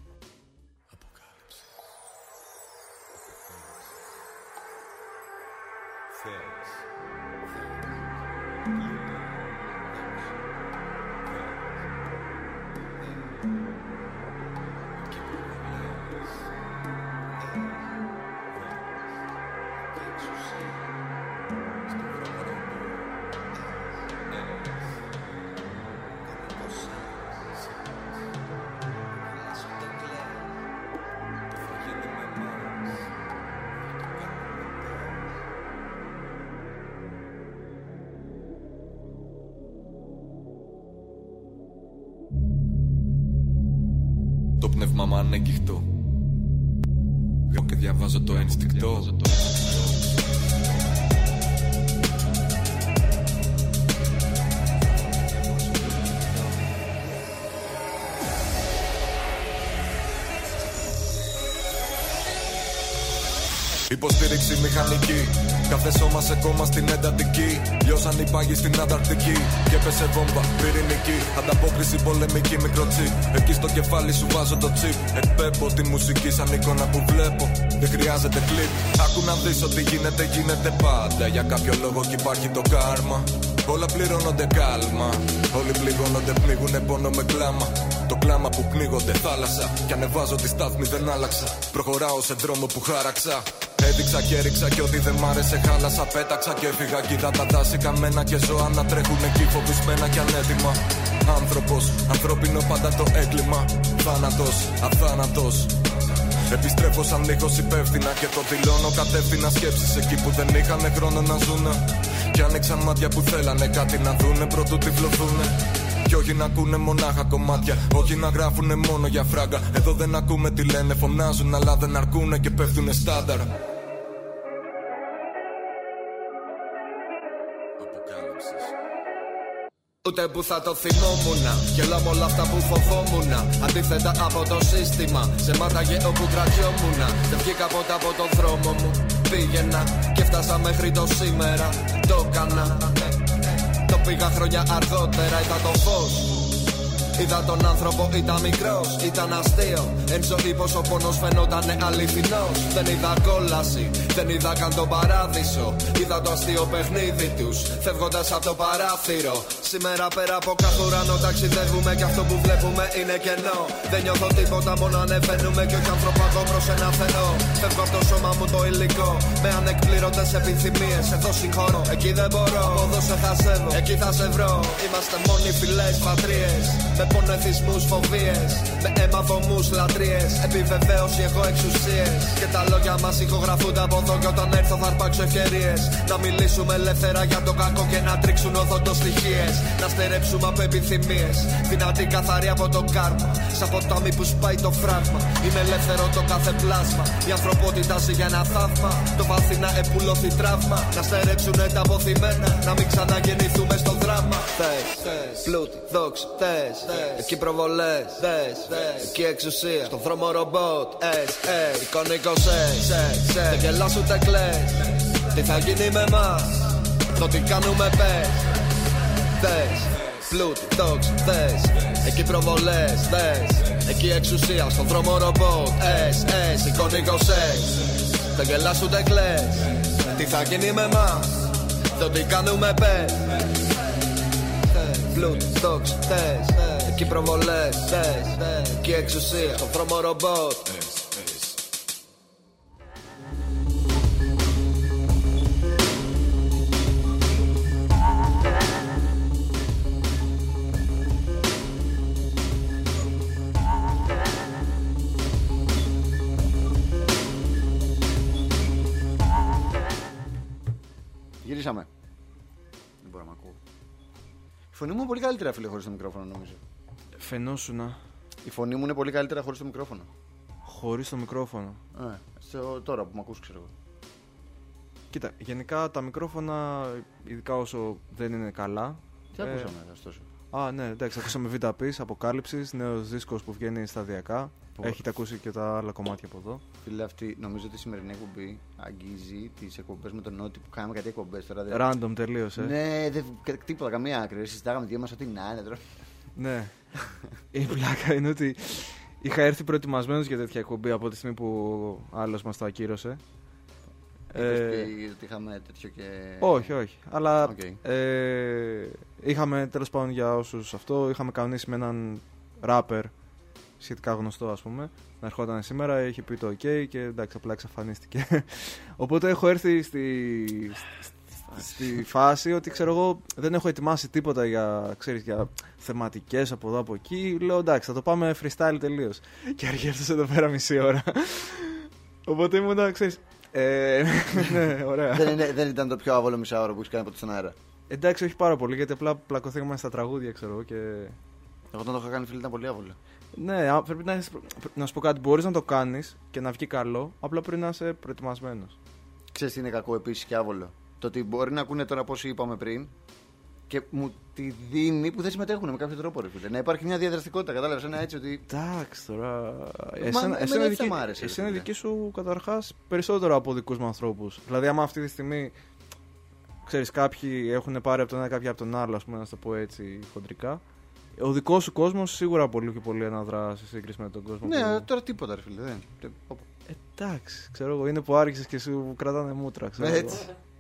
Το πνεύμα μου ανεγγιχτό. Γράφω και διαβάζω το ένστικτο. Υποστήριξη μηχανική. Κάθε σώμα σε κόμμα στην εντατική. Λιώσαν οι πάγοι στην Ανταρκτική. Και έπεσε βόμβα πυρηνική. Ανταπόκριση πολεμική μικροτσίπ. Εκεί στο κεφάλι σου βάζω το τσίπ. Εκπέμπω τη μουσική σαν εικόνα που βλέπω. Δεν χρειάζεται κλιπ. Άκου να δεις ότι γίνεται πάντα. Για κάποιο λόγο κι υπάρχει το κάρμα. Όλα πληρώνονται κάλμα. Όλοι πληγώνονται, πνίγουνε πόνο με κλάμα. Το κλάμα που πνίγονται θάλασσα. Κι ανεβάζω τη στάθμη δεν άλλαξα. Προχωράω σε δρόμο που χάραξα. Έδειξα και έριξα κι ό,τι δεν μ' άρεσε χάλασα. Πέταξα και έφυγα κι είδα τα δάση καμένα και ζώα να τρέχουν εκεί φοβισμένα κι ανέτοιμα. Άνθρωπος, ανθρώπινο πάντα το έγκλημα. Θάνατος, αθάνατος. Επιστρέφω σαν ήχος υπεύθυνα και το δηλώνω κατεύθυνα. Σκέψεις εκεί που δεν είχανε χρόνο να ζουνε. Κι άνοιξαν μάτια που θέλανε κάτι να δούνε προτού τυφλωθούνε. Κι όχι να ακούνε μονάχα κομμάτια, όχι να γράφουνε μόνο για φράγκα. Εδώ δεν ακούμε τι λένε, φωνάζουν αλλά δεν αρκούνε και πέφτουνε στάνταρ. Ούτε που θα το θυμόμουνα, γελάω με όλα αυτά που φοβόμουνα. Αντίθετα από το σύστημα, σε μάταγε όπου κρατιόμουνα. Δεν βγήκα ποτέ από τον δρόμο μου, πήγαινα και φτάσα μέχρι το σήμερα. Το έκανα, το πήγα χρόνια αργότερα, είδα το φως. Είδα τον άνθρωπο, ήταν μικρός, ήταν αστείο. Εν ζωή πως ο πόνος φαινότανε αληθινός. Δεν είδα κόλαση, δεν είδα καν τον παράδεισο. Είδα το αστείο παιχνίδι τους, φεύγοντας από το παράθυρο. Σήμερα πέρα από κάθε ουρανό ταξιδεύουμε κι αυτό που βλέπουμε είναι κενό. Δεν νιώθω τίποτα, μόνο ανεβαίνουμε κι όχι ανθρωπάκο προς ένα Θεό. Φεύγω από το σώμα μου το υλικό, με ανεκπλήρωτες επιθυμίες. Εδώ συγχωρώ, εκεί δεν μπορώ. Από εδώ σε χασεύω, εκεί θα σε βρω. Είμαστε μόνοι φυλές, πατρίες. Με πονεθισμούς, φοβίες, με αίμα, βωμούς, λατρείες. Επιβεβαίωση, έχω εξουσίες. Και τα λόγια μας ηχογραφούνται από εδώ. Και όταν έρθω θα αρπάξω ευκαιρίες. Να μιλήσουμε ελεύθερα για το κακό και να τρίξουν οδοντοστοιχίες. Να στερέψουμε από επιθυμίες. Δυνατή καθαρή από το κάρμα. Σαν ποτάμι που σπάει το φράγμα. Είναι ελεύθερο το κάθε πλάσμα. Η ανθρωπότητα ζει για ένα θαύμα. Το βαθύ να επουλωθεί τραύμα. Να στερέψουνε τα αποθυμένα. Να μην ξαναγεννηθούμε στο δράμα. Θες, πλούτη, δόξη, θες. Εκεί προβολές, εκεί εξουσία. Στον δρόμο ρομπότ, εικονικό σεξ. Δεν γελάς ούτε κλαις. Τι θα γίνει με εμάς, το τι κάνουμε πες. Θες, πλούτη, δόξη, θες. Εκεί προβολές, εκεί εξουσία. Στον δρόμο ρομπότ, εικονικό σεξ. Δεν γελάς ούτε κλαις. Τι θα γίνει με εμάς, το τι κάνουμε πες. Πλούτη, δόξη, θες. Εκεί προβολές, εκεί εξουσία. Στον δρόμο ρομπότ. Γυρίσαμε. Δεν μπορώ να μ' ακούω. Η φωνή μου είναι πολύ καλύτερα, φίλε, χωρίς το μικρόφωνο, νομίζω. Φαινόσουνα. Η φωνή μου είναι πολύ καλύτερα χωρίς το μικρόφωνο. Χωρίς το μικρόφωνο. Τώρα που με ακούς, ξέρω εγώ. Κοίτα, γενικά τα μικρόφωνα, ειδικά όσο δεν είναι καλά. Τι ακούσαμε, ωστόσο. Ναι, εντάξει, ακούσαμε VTAPIS, Αποκάλυψης, νέος δίσκος που βγαίνει σταδιακά. Έχετε ακούσει και τα άλλα κομμάτια από εδώ. Φίλε, αυτή νομίζω ότι η σημερινή εκπομπή αγγίζει τις εκπομπές με τον Νότι που κάναμε κάτι εκπομπές τώρα. Random τελείωσε. Ναι, τίποτα, καμία άκρη. Συζητάγαμε δύο μας ό,τι να είναι τώρα. Ναι. Η πλάκα είναι ότι είχα έρθει προετοιμασμένος για τέτοια εκπομπή από τη στιγμή που άλλος μας το ακύρωσε. Ότι είχαμε τέτοιο και. Όχι. Αλλά είχαμε τέλος πάντων για όσους αυτό. Είχαμε κανονίσει με έναν ράπερ σχετικά γνωστό, ας πούμε, να ερχόταν σήμερα. Είχε πει το OK και εντάξει, απλά εξαφανίστηκε. Οπότε έχω έρθει στη φάση ότι ξέρω εγώ δεν έχω ετοιμάσει τίποτα για θεματικές από εδώ από εκεί. Λέω εντάξει, θα το πάμε freestyle τελείως. Και αργεύτησε εδώ πέρα μισή ώρα. Οπότε ήμουν, ξέρεις. Ναι, ωραία. Δεν ήταν το πιο άβολο μισάωρο που έχεις κάνει από τον αέρα. Εντάξει, όχι πάρα πολύ, γιατί απλά πλακωθήκαμε στα τραγούδια, ξέρω εγώ. Εγώ όταν το είχα κάνει, φίλε, ήταν πολύ άβολο. Ναι, πρέπει να σου πω κάτι. Μπορείς να το κάνεις και να βγει καλό, απλά πρέπει να είσαι προετοιμασμένος. Ξέρεις τι είναι κακό επίσης και άβολο? Το ότι μπορεί να ακούνε τώρα πόσοι είπαμε πριν Και μου τη δίνει που δεν συμμετέχουν με κάποιο τρόπο. Ρε, φίλε. Να υπάρχει μια διαδραστικότητα, κατάλαβες, ένα έτσι ότι. Εντάξει τώρα. Εσένα είναι δική σου καταρχάς περισσότερο από δικούς μου ανθρώπους. Δηλαδή, άμα αυτή τη στιγμή. Ξέρεις, κάποιοι έχουν πάρει από τον ένα, κάποιοι από τον άλλο, ας πούμε, να το πω έτσι χοντρικά. Ο δικός σου κόσμος σίγουρα πολύ και πολύ αναδρά σε σύγκριση με τον κόσμο. Ναι, τώρα τίποτα, ρε φίλε. Δεν. Εντάξει, ξέρω εγώ, είναι που άρχισες και σου κρατάνε μούτρα. Ξέρω έτσι.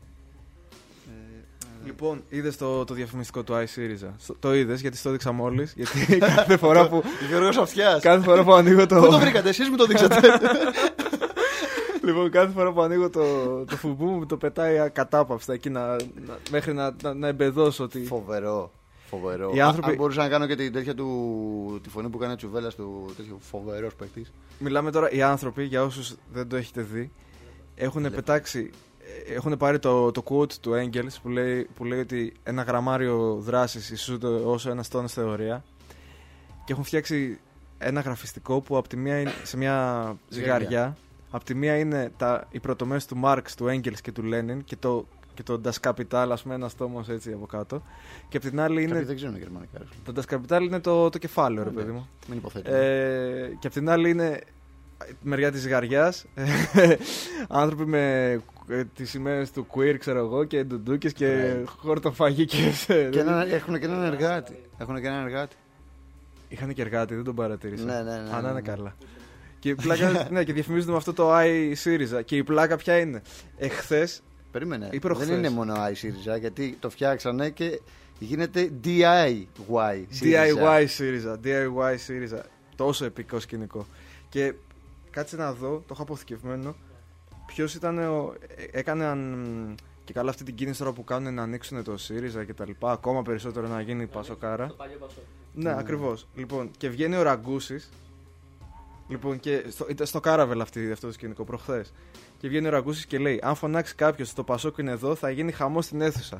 Λοιπόν, είδες το διαφημιστικό του iSeries. Το είδες γιατί στο δείξα μόλις. Γιατί κάθε φορά που. Γιώργος Αυτιάς. Κάθε φορά που ανοίγω το. Πού το βρήκατε, εσείς μου το δείξατε. Λοιπόν, κάθε φορά που ανοίγω το φουμπού μου το πετάει ακατάπαυστα εκεί μέχρι να εμπεδώσω ότι. Φοβερό. Οι άνθρωποι... Αν μπορούσα να κάνω και την τέτοια τη φωνή που κάνει ο Τσουβέλλας του τέτοιου φοβερός παίκτης. Μιλάμε τώρα, οι άνθρωποι, για όσους δεν το έχετε δει, έχουν πετάξει. Έχουν πάρει το quote του Engels που λέει ότι ένα γραμμάριο δράσης ισούται όσο ένας τόνος θεωρία, και έχουν φτιάξει ένα γραφιστικό που από τη μία είναι σε μια ζυγαριά. Από τη μία είναι οι πρωτομέρειες του Μάρξ, του Engels και του Λένιν και το Das Kapital, ας πούμε, ένας τόμος έτσι από κάτω. Και από την άλλη είναι. Δεν ξέρουν γερμανικά. Το Das Kapital είναι το κεφάλαιο, ρε παιδί μου. Μην υποθέτω. Και από την άλλη είναι μεριά της ζυγαριάς. Άνθρωποι με τις σημαίες του queer, ξέρω εγώ, και ντουντούκες και χορτοφαγικές. Έχουν και έναν εργάτη. Είχαν και εργάτη, δεν τον παρατήρησα. Ναι. Αν είναι καλά. Και διαφημίζονται με αυτό το iSeries. Και η πλάκα ποια είναι? Εχθές. Περίμενε. Δεν είναι μόνο iSeries, γιατί το φτιάξανε και γίνεται DIY Series. Τόσο επικό σκηνικό. Και κάτσε να δω, το έχω αποθηκευμένο. Ποιος ήταν έκαναν και καλά αυτή την κίνηση τώρα που κάνουν να ανοίξουν το ΣΥΡΙΖΑ και τα λοιπά. Ακόμα περισσότερο να γίνει πασοκάρα. Το παλιό Πασόκ. Ναι, ακριβώς. Λοιπόν, και βγαίνει ο Ραγκούσης. Λοιπόν, και ήταν στο Κάραβελ αυτό το σκηνικό προχθές. Και βγαίνει ο Ραγκούσης και λέει: αν φωνάξει κάποιος το Πασόκ είναι εδώ, θα γίνει χαμός στην αίθουσα.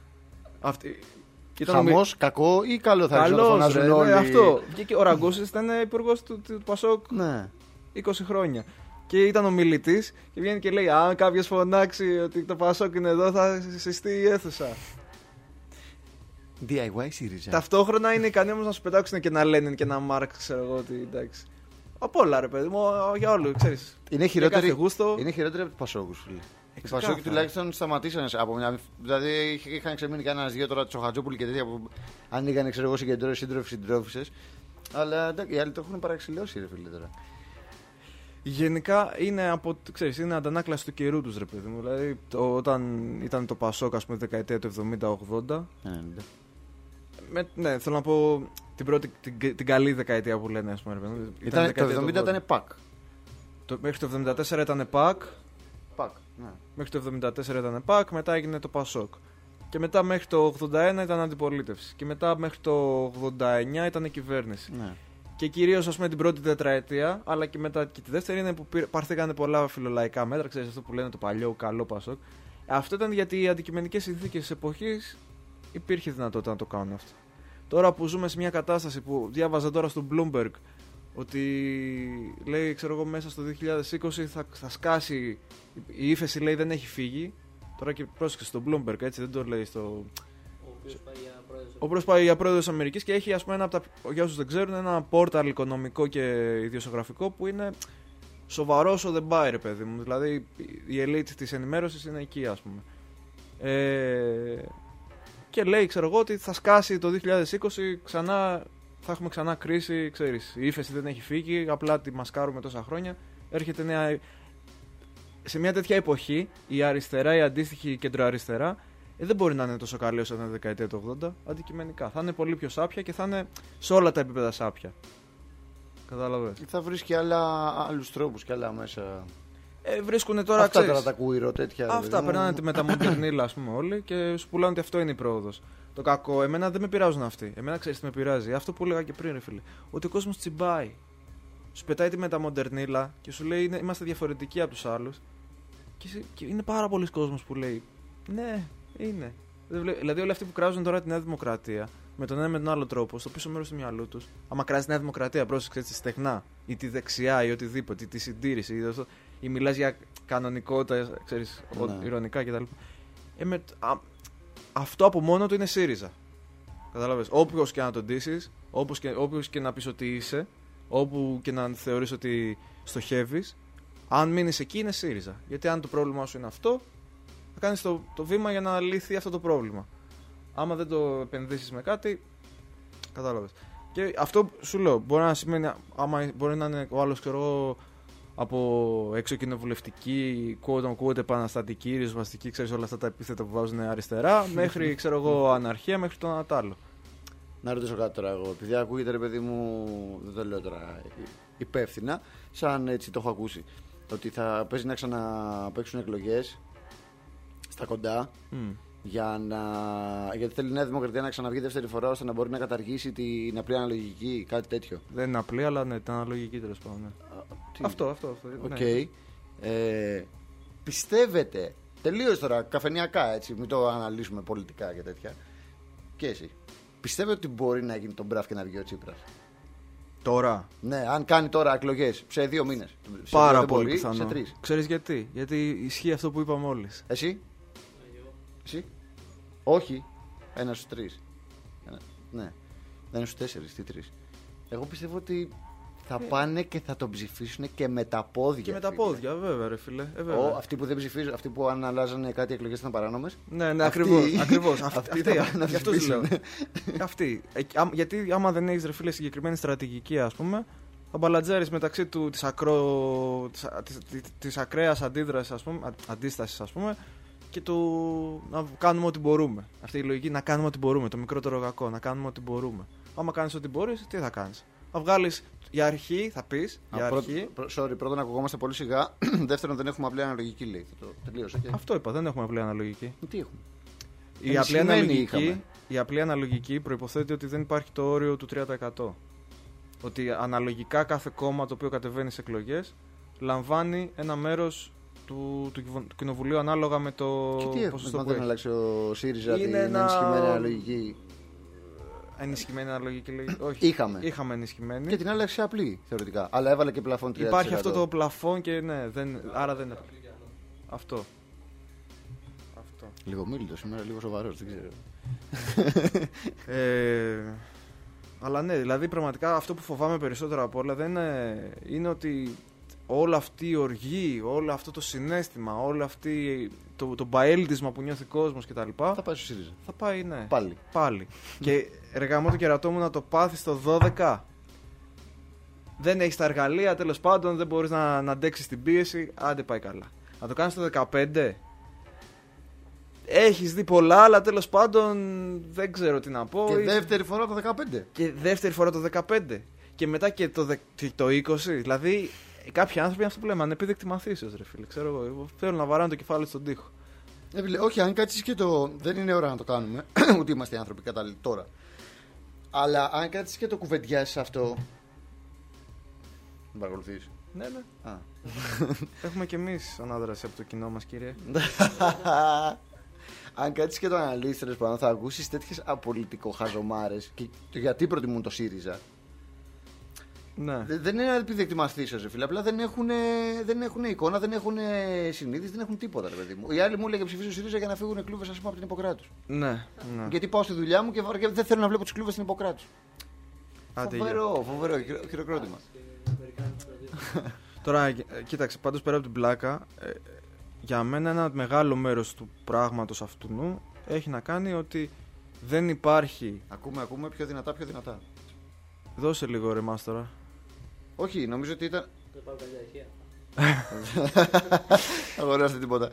Χαμός, κακό ή καλό θα άρχισαν να το φωνάζουν όλοι. Αυτό. Και ο Ραγκούσης ήταν υπουργός του Πασόκ 20 χρόνια. Και ήταν ο μιλητής και βγαίνει και λέει: αν κάποιος φωνάξει ότι το Πασόκ είναι εδώ, θα συστεί η αίθουσα. DIY ΣΥΡΙΖΑ. Ταυτόχρονα είναι ικανοί όμως να σου πετάξουν και ένα Λένιν και ένα Μάρξ, ξέρω εγώ ότι εντάξει. Από όλα, ρε παιδί μου, για όλου, ξέρεις. Είναι χειρότερη από του Πασόκους, φίλε. Οι Πασόκοι τουλάχιστον σταματήσανε από μια. Δηλαδή είχαν ξεμείνει κανένα δύο τώρα Τσοχατζόπουλοι και τέτοια που ανοίγανε, ξέρω εγώ, συγκεντρώσεις συντρόφισσες. Αλλά οι άλλοι το έχουν παραξηλώσει, ρε φίλε τώρα. Γενικά είναι είναι αντανάκλαση του καιρού τους, ρε παιδί μου. Δηλαδή όταν ήταν το Πασόκ, ας πούμε, δεκαετία του 70-80. Ναι, θέλω να πω την καλή δεκαετία που λένε, ας πούμε. Το 70 ήταν ΠΑΚ. Μέχρι το 74 ήταν ΠΑΚ. Ναι. Μέχρι το 74 ήταν ΠΑΚ, μετά έγινε το Πασόκ. Και μετά μέχρι το 81 ήταν αντιπολίτευση. Και μετά μέχρι το 89 ήταν κυβέρνηση. Ναι. Και κυρίως, ας πούμε, την πρώτη τετραετία, αλλά και μετά και τη δεύτερη, είναι που πάρθηκαν πολλά φιλολαϊκά μέτρα. Ξέρεις αυτό που λένε το παλιό καλό Πασόκ. Αυτό ήταν γιατί οι αντικειμενικές συνθήκες της εποχής υπήρχε δυνατότητα να το κάνουν αυτό. Τώρα που ζούμε σε μια κατάσταση που διάβαζα τώρα στο Bloomberg ότι λέει, ξέρω εγώ, μέσα στο 2020 θα σκάσει η ύφεση, λέει, δεν έχει φύγει. Τώρα και πρόσεξε στο Bloomberg, έτσι δεν το λέει στο. Ο οποίος πάει για πρόεδρος της Αμερικής και έχει, ας πούμε, για όσους δεν ξέρουν, ένα πόρταλ οικονομικό και ιδιοσιογραφικό που είναι σοβαρό όσο δεν πάει, ρε παιδί μου. Δηλαδή η elite της ενημέρωσης είναι εκεί, ας πούμε. Και λέει, ξέρω εγώ, ότι θα σκάσει το 2020 ξανά, θα έχουμε ξανά κρίση, ξέρεις. Η ύφεση δεν έχει φύγει, απλά τη μασκάρουμε τόσα χρόνια. Έρχεται νέα. Σε μια τέτοια εποχή, η αριστερά, η αντίστοιχη κεντροαριστερά, δεν μπορεί να είναι τόσο καλή όσο ήταν η δεκαετία του 80, αντικειμενικά. Θα είναι πολύ πιο σάπια και θα είναι σε όλα τα επίπεδα σάπια. Κατάλαβες. Θα βρεις και άλλους τρόπους και άλλα μέσα. Βρίσκουν τώρα, αυτά τώρα τα κουίρο, τέτοια. Αυτά περνάνε με τα μοντερνίλα, ας πούμε, όλοι και σου πουλάνε ότι αυτό είναι η πρόοδος. Το κακό, εμένα δεν με πειράζουν αυτοί. Εμένα ξέρεις τι με πειράζει. Αυτό που έλεγα και πριν, ρε φίλε. Ότι ο κόσμος τσιμπάει. Σου πετάει τη μεταμοντερνίλα και σου λέει είμαστε διαφορετικοί από τους άλλους. Και είναι πάρα πολλοί κόσμος που λέει ναι, είναι. Δηλαδή όλοι αυτοί που κράζουν τώρα τη Νέα Δημοκρατία με τον ένα με τον άλλο τρόπο, στο πίσω μέρος του μυαλού τους, άμα κράζει τη Νέα Δημοκρατία, πρόσεξε έτσι στεγνά, ή τη δεξιά ή οτιδήποτε, ή τη συντήρηση, ή μιλάς για κανονικότητα, ξέρεις, ηρωνικά κτλ. Αυτό από μόνο του είναι ΣΥΡΙΖΑ. Κατάλαβες. Όποιος και να τον ντύσεις, όποιος και να πεις ότι είσαι, όπου και να θεωρείς ότι στοχεύεις, αν μείνεις εκεί είναι ΣΥΡΙΖΑ. Γιατί αν το πρόβλημά σου είναι αυτό, θα κάνεις το βήμα για να λυθεί αυτό το πρόβλημα. Άμα δεν το επενδύσεις με κάτι, κατάλαβες. Και αυτό σου λέω, μπορεί να σημαίνει, άμα μπορεί να είναι ο άλλος, ξέρω εγώ, από έξω κοινοβουλευτική, quote-unquote επαναστατική, ριζοσπαστική, ξέρεις όλα αυτά τα επίθετα που βάζουν αριστερά, μέχρι, ξέρω εγώ, αναρχία, μέχρι το ένα τ' άλλο. Να ρωτήσω κάτι τώρα εγώ, επειδή ακούγεται, ρε παιδί μου, δεν το λέω τώρα υπεύθυνα, σαν έτσι το έχω ακούσει, ότι θα παίζει να ξαναπαίξουν εκλογές στα κοντά, γιατί θέλει η Νέα Δημοκρατία να ξαναβγεί δεύτερη φορά ώστε να μπορεί να καταργήσει την απλή αναλογική, κάτι τέτοιο. Δεν είναι απλή, αλλά ναι, την αναλογική τέλος πάντων. Ναι. Αυτό. Οκ. Ναι. Πιστεύετε, τελείως τώρα καφενιακά έτσι, μην το αναλύσουμε πολιτικά και τέτοια, και εσύ, πιστεύετε ότι μπορεί να γίνει τον μπραφ και να βγει ο Τσίπρας? Τώρα. Ναι, αν κάνει τώρα εκλογές σε 2 μήνες. Πάρα πολύ πιθανό. Σε 3. Ξέρεις γιατί? Γιατί ισχύει αυτό που είπα μόλις. Εσύ? Όχι. 1 στους 3. Ναι. 1 στους 4. Τι 3? Εγώ πιστεύω ότι θα πάνε και θα τον ψηφίσουν και με τα πόδια. Και με τα πόδια, βέβαια, ρε φίλε. Αυτοί που δεν ψηφίζουν, αυτοί που αν αλλάζανε κάτι οι εκλογές ήταν παράνομες. Ναι, ακριβώς. Αυτοί αυτό σου λέω. Αυτοί. Γιατί άμα δεν έχεις, ρε φίλε, συγκεκριμένη στρατηγική, ας πούμε, θα μπαλατζάρεις μεταξύ του της ακραίας αντίστασης, ας πούμε, και να κάνουμε ό,τι μπορούμε. Αυτή η λογική, να κάνουμε ό,τι μπορούμε. Το μικρότερο κακό, να κάνουμε ό,τι μπορούμε. Άμα κάνεις ό,τι μπορείς, τι θα κάνεις? Θα βγάλεις για αρχή, θα πεις. Πρώτον, ακουγόμαστε πολύ σιγά. Δεύτερον, δεν έχουμε απλή αναλογική, λέει. Τελείωσε. Αυτό είπα, δεν έχουμε απλή αναλογική. Τι έχουμε? Η απλή αναλογική προϋποθέτει ότι δεν υπάρχει το όριο του 3%. Ότι αναλογικά κάθε κόμμα το οποίο κατεβαίνει σε εκλογές λαμβάνει ένα μέρος του κοινοβουλίου ανάλογα με το ποσοστό που δεν αλλάξει ο ΣΥΡΙΖΑ την ενισχυμένη αναλογική? Ενισχυμένη αναλογική, λέει. Όχι. Είχαμε ενισχυμένη. Και την άλλαξε απλή θεωρητικά. Αλλά έβαλε και πλαφόν 3%. Υπάρχει αυτό το πλαφόν και ναι, άρα δεν είναι. Αυτό. Λίγο μίλητο σήμερα, λίγο σοβαρός, δεν ξέρω. Αλλά ναι, δηλαδή πραγματικά αυτό που φοβάμαι περισσότερο από όλα είναι ότι όλη αυτή η οργή, όλο αυτό το συναίσθημα, όλο αυτή το μπαέλτισμα που νιώθει ο κόσμος κτλ. Θα πάει στο ΣΥΡΙΖΑ. Θα πάει, ναι. Πάλι. Και εργαμό το κερατό μου να το πάθεις το 12. Δεν έχεις τα εργαλεία, τέλος πάντων, δεν μπορείς να αντέξεις την πίεση. Άντε πάει καλά. Να το κάνεις το 15. Έχεις δει πολλά, αλλά τέλος πάντων δεν ξέρω τι να πω. Και δεύτερη φορά το 15. Και δεύτερη φορά το 15. Και μετά και το 20. Δηλαδή κάποιοι άνθρωποι είναι αυτό που λέμε, ανεπίδεκτη μαθήσεως, ρε φίλε. Ξέρω εγώ. Θέλω να βαράνε το κεφάλι στον τοίχο. Όχι, αν κάτσεις και δεν είναι ώρα να το κάνουμε. Ούτε είμαστε άνθρωποι κατάλληλοι τώρα. Αλλά αν κάτσεις και το κουβεντιάσεις αυτό. Δεν παρακολουθείς? Ναι. Έχουμε κι εμείς ανάδραση από το κοινό μας, κύριε. Αν κάτσεις και το αναλύσεις, τέλος πάντων, θα ακούσεις τέτοιες απολυτικοχαζομάρες. Και γιατί προτιμούν το ΣΥΡΙΖΑ. Ναι. Δεν είναι επιδεκτή μαθήσεως, ρε φίλε. Απλά δεν έχουν εικόνα, δεν έχουν συνείδηση, δεν έχουν τίποτα, ρε παιδί μου. Οι άλλοι μου έλεγε ψηφίζω ΣΥΡΙΖΑ για να φύγουν κλούβες, ας πούμε, από την Ιπποκράτους. Ναι. Γιατί πάω στη δουλειά μου και δεν θέλω να βλέπω τις κλούβες στην Ιπποκράτους. Φοβερό, χειροκρότημα. Τώρα, κοίταξε, πάντως πέρα από την πλάκα, για μένα ένα μεγάλο μέρος του πράγματος αυτού έχει να κάνει ότι δεν υπάρχει. Ακούμε πιο δυνατά. Δώσε λίγο ρε μας τώρα. Όχι, νομίζω ότι ήταν. Δεν πάω καλιά ηχεία. Αγοράστε τίποτα.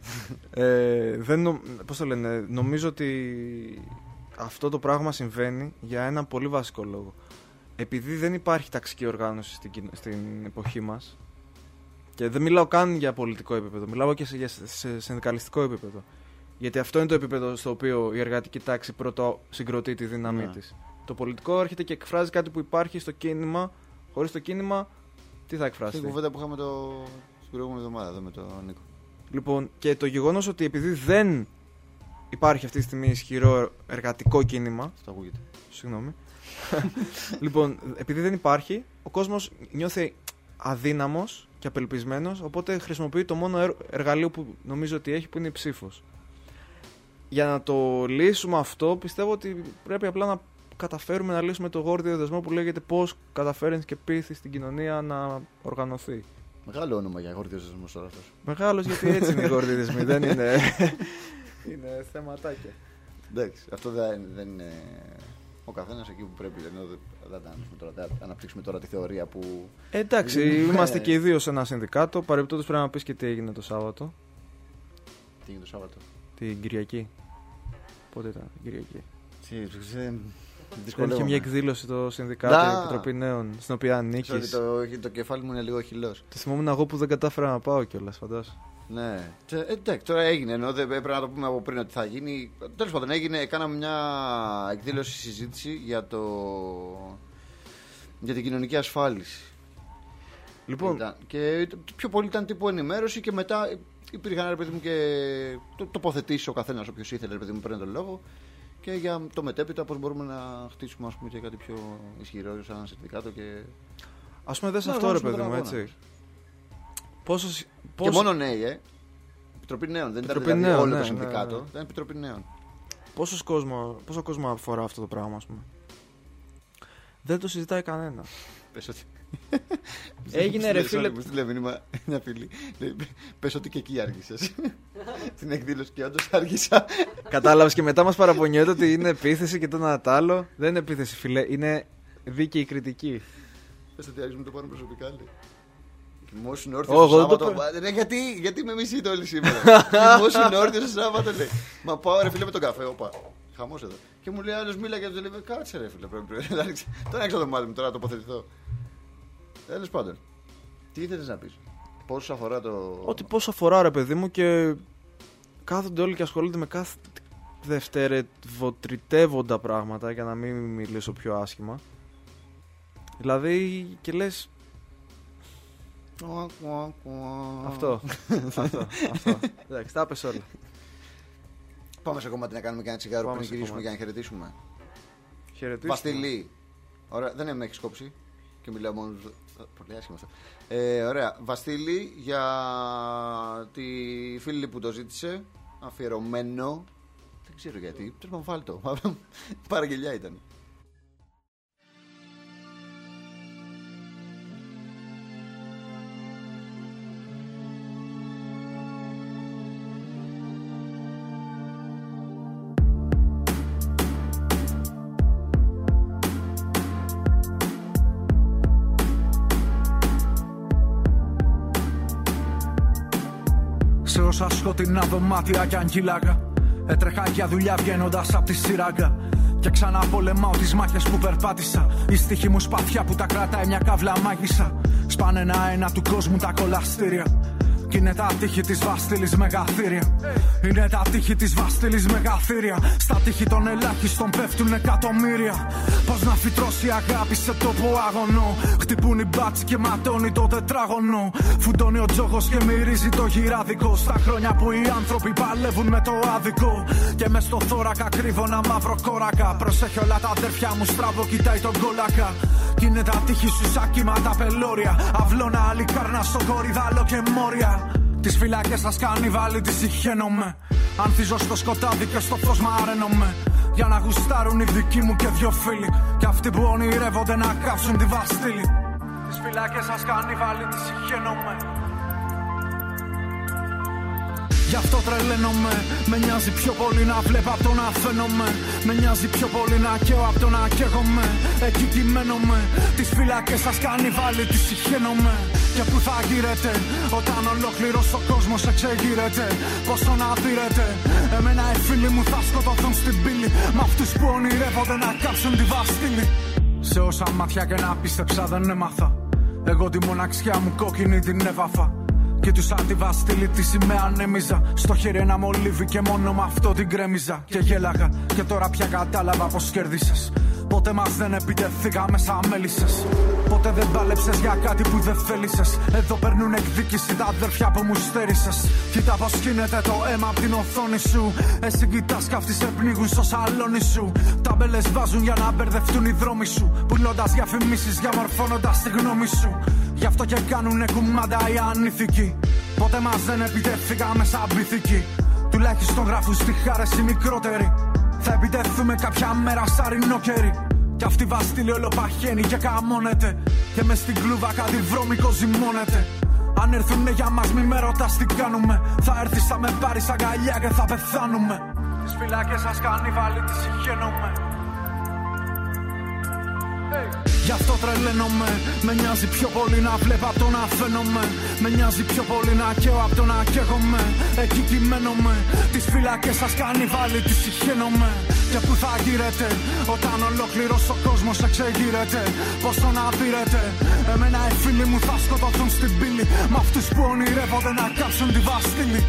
Πώς το λένε, νομίζω ότι αυτό το πράγμα συμβαίνει για ένα πολύ βασικό λόγο. Επειδή δεν υπάρχει ταξική οργάνωση στην εποχή μας, και δεν μιλάω καν για πολιτικό επίπεδο, μιλάω και σε συνδικαλιστικό επίπεδο. Γιατί αυτό είναι το επίπεδο στο οποίο η εργατική τάξη πρώτο συγκροτεί τη δύναμή της. Το πολιτικό έρχεται και εκφράζει κάτι που υπάρχει στο κίνημα. Χωρίς το κίνημα, τι θα εκφράσει? Την κουβέντα που είχαμε την προηγούμενη εβδομάδα εδώ με τον Νίκο. Λοιπόν, και το γεγονός ότι επειδή δεν υπάρχει αυτή τη στιγμή ισχυρό εργατικό κίνημα. Αυτό ακούγεται. Συγγνώμη. Λοιπόν, επειδή δεν υπάρχει, ο κόσμος νιώθει αδύναμος και απελπισμένος, οπότε χρησιμοποιεί το μόνο εργαλείο που νομίζω ότι έχει, που είναι η ψήφος. για να το λύσουμε αυτό, πιστεύω ότι πρέπει απλά να καταφέρουμε να λύσουμε το γόρδιο δεσμό που λέγεται πώς καταφέρνεις και πείθεις την κοινωνία να οργανωθεί. Μεγάλο όνομα για γόρδιο δεσμό τώρα αυτός. Μεγάλος, γιατί έτσι είναι οι γόρδιοι δεσμοί, δεν είναι. Είναι θεματάκια. Εντάξει, αυτό δεν είναι. Ο καθένας εκεί που πρέπει. Δεν αναπτύξουμε τώρα τη θεωρία που. Εντάξει, είμαστε και οι δύο σε ένα συνδικάτο. Παρεμπιπτόντως πρέπει να πεις και τι έγινε το Σάββατο. Τι έγινε το Σάββατο? Την Κυριακή. Πότε ήταν την Κυριακή? Δυσκολεύομαι. Είχε μια εκδήλωση το συνδικάτο, η Επιτροπή Νέων, στην οποία ανήκεις. Το κεφάλι μου είναι λίγο χυλός. Το θυμόμουν εγώ που δεν κατάφερα να πάω κιόλας, φαντάσου. Ναι. Εντάξει, τώρα έγινε. Ενώ δεν πρέπει να το πούμε από πριν ότι θα γίνει. Τέλος πάντων, έγινε. Κάναμε μια εκδήλωση, συζήτηση για την κοινωνική ασφάλιση. Λοιπόν. Και πιο πολύ ήταν τύπου ενημέρωση και μετά υπήρχαν, ρε παιδί μου, και τοποθετήσει ο καθένας όποιος ήθελε, ρε παιδί μου, παίρνει τον λόγο. Και για το μετέπειτα πώς μπορούμε να χτίσουμε, ας πούμε, και κάτι πιο ισχυρό σαν συνδικάτο. Ας πούμε, δες αυτό, ρε παιδί μου, έτσι. Και μόνο νέοι, Επιτροπή Νέων. Δεν ήταν δηλαδή όλο το συνδικάτο. Ήταν Επιτροπή Νέων. Πόσο κόσμο αφορά αυτό το πράγμα, ας πούμε? Δεν το συζητάει κανένα. Πες ότι. Έγινε, ρε φίλε. Μου στείλε μήνυμα μια φίλη. Πες ότι και εκεί άργησες. Στην εκδήλωση και όντως άργησα. Κατάλαβες, και μετά μας παραπονιέται ότι είναι επίθεση και το ένα τ' άλλο. Δεν είναι επίθεση, φίλε. Είναι δίκαιη κριτική. Πες ότι άργησες, μου το πάρουν προσωπικά, λέει. Κοιμόσουν όρθιος το Σάββατο. Γιατί με μισείτε όλοι σήμερα? Κοιμόσουν όρθιος το Σάββατο, λέει. Μα πάω, ρε φίλε, με τον καφέ, όπα. Χαμός εδώ. Και μου λέει άλλος, μίλα και του λέει, κάτσε, ρε φίλε. Τώρα έξω το μάτι μου, τώρα να τοποθετηθώ. Τέλος πάντων. Τι ήθελες να πεις? Πόσο αφορά το. Ότι πόσο αφορά, ρε παιδί μου, και κάθονται όλοι και ασχολούνται με κάθε δευτερευοτριτεύοντα πράγματα, για να μην μιλήσω πιο άσχημα. Δηλαδή, και λες. Αυτό. Εντάξει, τα πες όλα. Πάμε σε κομμάτι να κάνουμε και ένα τσιγάρο πριν γυρίσουμε για να χαιρετήσουμε. Χαιρετήσουμε. Βαστιλή. Ωραία, δεν με έχεις κόψει. Και μιλάω μόνο. Πολύ άσχημα αυτό. Ωραία. Βαστίλη, για τη φίλη που το ζήτησε. Αφιερωμένο. Δεν ξέρω γιατί. Τέλος πάντων, βάλτο. Παραγγελιά ήταν. Σε όσα σκοτεινά δωμάτια κι αν κυλάγα, έτρεχα για δουλειά βγαίνοντας απ' τη σειράγκα. Και ξανά πολεμάω τις μάχες που περπάτησα. Η στίχη μου σπαθιά που τα κρατάει μια καύλα μάγισσα. Σπάνε ένα-ένα του κόσμου τα κολαστήρια. Κι είναι τα τείχη της Βαστήλης μεγαθύρια. Είναι τα τείχη της Βαστήλης μεγαθύρια. Στα τείχη των ελάχιστων πέφτουν εκατομμύρια. Πώς να φυτρώσει αγάπη σε τόπο άγωνο? Χτυπούν οι μπάτσι και ματώνει το τετράγωνο. Φουντώνει ο τζόγος και μυρίζει το γυράδικο. Στα χρόνια που οι άνθρωποι παλεύουν με το άδικο. Και μες στο θώρακα κρύβω ένα μαύρο κόρακα. Προσέχει όλα τα αδέρφια μου, στραβό κοιτάει τον κόλακα. Κι είναι τα τείχη σου σαν κύματα πελώρια. Αυλώνα, αλικάρνα, στο κορυδάλο και μόρια. Τις φυλακές σας κάνει βάλει, τις συχαίνομαι. Ανθίζω στο σκοτάδι και στο φως μαραίνομαι. Για να γουστάρουν οι δικοί μου και δυο φίλοι. Κι αυτοί που ονειρεύονται να κάψουν τη Βαστήλη. Τις φυλακές σας κάνει βάλει, τις συχαίνομαι. Γι' αυτό τρελαίνομαι. Με νοιάζει πιο πολύ να βλέπω απ' το να φαίνομαι. Με νοιάζει πιο πολύ να καίω απ' το να καίγομαι. Εκεί κειμένομαι. Τις φυλακές σας κάνει βάλει, τις συχαίνομαι. Και που θα γύρετε όταν ολόκληρος ο κόσμος εξεγείρεται? Πόσο να δείρετε? Εμένα οι φίλοι μου θα σκοτωθούν στην πύλη. Μ' αυτούς που ονειρεύονται να κάψουν τη Βαστήλη. Σε όσα μάτια και να πίστεψα δεν έμαθα. Εγώ τη μοναξιά μου κόκκινη την έβαφα. Και τους σαν τη Βαστήλη τη σημαία ανέμιζα. Στο χέρι ένα μολύβι και μόνο με αυτό την κρέμιζα. Και γέλαγα και τώρα πια κατάλαβα πως κέρδισες. Ποτέ μας δεν επιτεθήκαμε σαν μέλισσες. Ποτέ δεν πάλεψες για κάτι που δεν θέλησες. Εδώ παίρνουν εκδίκηση τα αδέρφια που μου στέρισες. Κοίτα πως γίνεται το αίμα απ' την οθόνη σου. Εσύ κοιτάς κι αυτοί σε πνίγουν στο σαλόνι σου. Ταμπέλες βάζουν για να μπερδευτούν οι δρόμοι σου. Πουλώντας διαφημίσεις, διαμορφώνοντας τη γνώμη σου. Γι' αυτό και κάνουνε κουμάντα οι ανήθικοι. Ποτέ μας δεν επιτεθήκαμε σαν πυθικοί. Τουλάχιστον γράφουν στιχάρες οι μικρότεροι. Θα επιτεθούμε κάποια μέρα σαν ρινόκεροι. Κι αυτή η Βαστήλη όλο παχαίνει και καμώνεται. Και μες στην κλούβα κάτι βρώμικο ζυμώνεται. Αν έρθουνε για μας μη με ρωτάς τι κάνουμε. Θα έρθεις θα με πάρεις αγκαλιά και θα πεθάνουμε. Τις φυλακές σας κανιβάλι τις συγχαίνομαι. Γι' αυτό τρελαίνομαι. Με νοιάζει πιο πολύ να βλέπω απ' το να φαίνομαι. Με νοιάζει πιο πολύ να καίω απ' το να καίγομαι. Εκεί κειμένομαι. Τις φυλακές σας κανιβάλι τις συγχαίνομαι. Και που θα γύρετε όταν ολόκληρος ο κόσμος εξεγείρεται. Πώς το να πήρετε. Εμένα οι φίλοι μου θα σκοτωθούν στην πύλη. Μ' αυτούς που ονειρεύονται να κάψουν τη Βαστήλη.